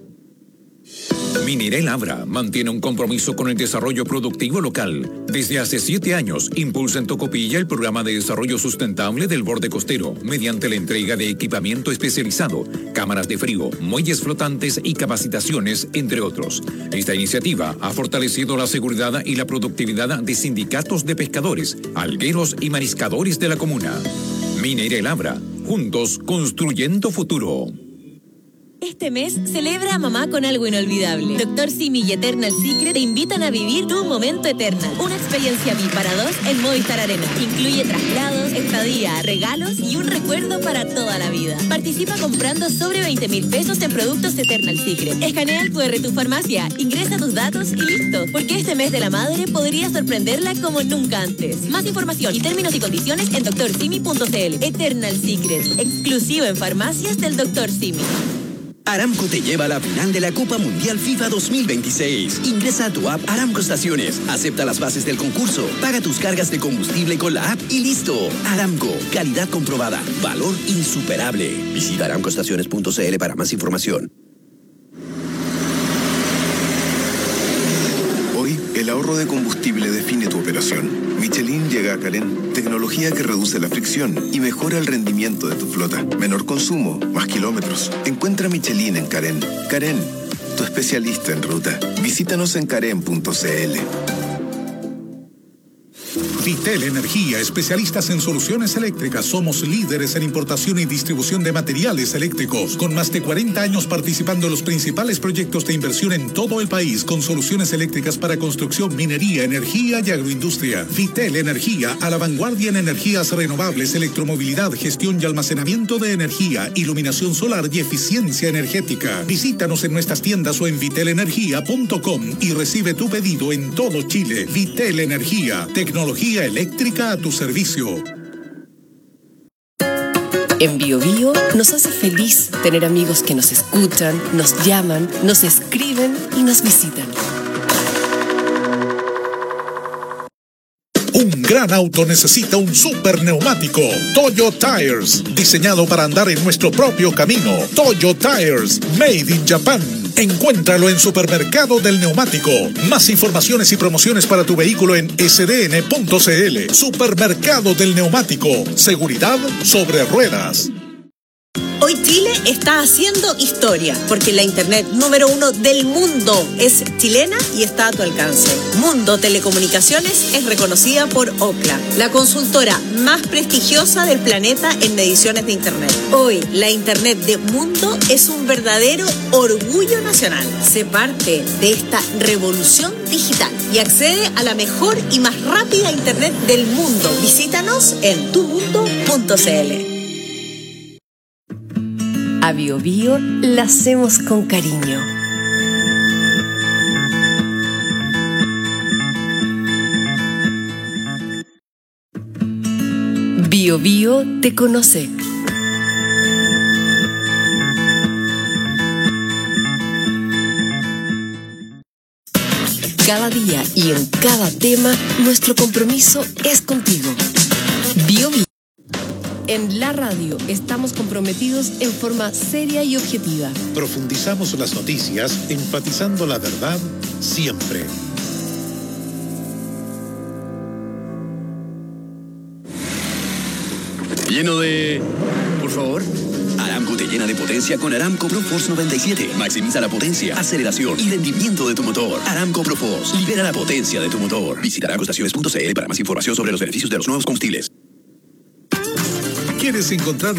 [SPEAKER 16] Minerel Abra mantiene un compromiso con el desarrollo productivo local. Desde hace 7 años, impulsa en Tocopilla el programa de desarrollo sustentable del borde costero, mediante la entrega de equipamiento especializado, cámaras de frío, muelles flotantes y capacitaciones, entre otros. Esta iniciativa ha fortalecido la seguridad y la productividad de sindicatos de pescadores, algueros y mariscadores de la comuna. Minerel Abra, juntos construyendo futuro.
[SPEAKER 25] Este mes celebra a mamá con algo inolvidable. Dr. Simi y Eternal Secret te invitan a vivir tu momento Eternal. Una experiencia VIP para 2 en Movistar Arena. Incluye traslados, estadía, regalos y un recuerdo para toda la vida. Participa comprando sobre 20,000 pesos en productos Eternal Secret. Escanea el QR de tu farmacia, ingresa tus datos y listo. Porque este mes de la madre podría sorprenderla como nunca antes. Más información y términos y condiciones en drsimi.cl. Eternal Secret, exclusivo en farmacias del Dr. Simi.
[SPEAKER 17] Aramco te lleva a la final de la Copa Mundial FIFA 2026. Ingresa a tu app Aramco Estaciones, acepta las bases del concurso, paga tus cargas de combustible con la app y listo. Aramco, calidad comprobada, valor insuperable. Visita aramcoestaciones.cl para más información.
[SPEAKER 22] Hoy, el ahorro de combustible define tu operación. Michelin llega a Carén, tecnología que reduce la fricción y mejora el rendimiento de tu flota. Menor consumo, más kilómetros. Encuentra Michelin en Carén. Carén, tu especialista en ruta. Visítanos en carén.cl.
[SPEAKER 2] Vitel Energía, especialistas en soluciones eléctricas. Somos líderes en importación y distribución de materiales eléctricos, con más de 40 años participando en los principales proyectos de inversión en todo el país, con soluciones eléctricas para construcción, minería, energía y agroindustria. Vitel Energía, a la vanguardia en energías renovables, electromovilidad, gestión y almacenamiento de energía, iluminación solar y eficiencia energética. Visítanos en nuestras tiendas o en vitelenergia.com y recibe tu pedido en todo Chile. Vitel Energía, tecnología eléctrica a tu servicio.
[SPEAKER 1] En BioBio nos hace feliz tener amigos que nos escuchan, nos llaman, nos escriben y nos visitan.
[SPEAKER 2] Un gran auto necesita un super neumático. Toyo Tires, diseñado para andar en nuestro propio camino. Toyo Tires, made in Japan. Encuéntralo en Supermercado del Neumático. Más informaciones y promociones para tu vehículo en sdn.cl. Supermercado del Neumático. Seguridad sobre ruedas.
[SPEAKER 18] Hoy Chile está haciendo historia, porque la internet número 1 del mundo es chilena y está a tu alcance. Mundo Telecomunicaciones es reconocida por Ookla, la consultora más prestigiosa del planeta en mediciones de internet. Hoy, la internet de Mundo es un verdadero orgullo nacional. Sé parte de esta revolución digital y accede a la mejor y más rápida internet del mundo. Visítanos en tumundo.cl.
[SPEAKER 1] A BioBio la hacemos con cariño. Bio Bio te conoce. Cada día y en cada tema, nuestro compromiso es contigo. Bio Bio. En la radio estamos comprometidos en forma seria y objetiva.
[SPEAKER 7] Profundizamos las noticias, enfatizando la verdad siempre.
[SPEAKER 17] Lleno de... Por favor. Aramco te llena de potencia con Aramco ProForce 97. Maximiza la potencia, aceleración y rendimiento de tu motor. Aramco ProForce. Libera la potencia de tu motor. Visita aramcoestaciones.cl para más información sobre los beneficios de los nuevos combustibles.
[SPEAKER 2] ¿Quieres encontrar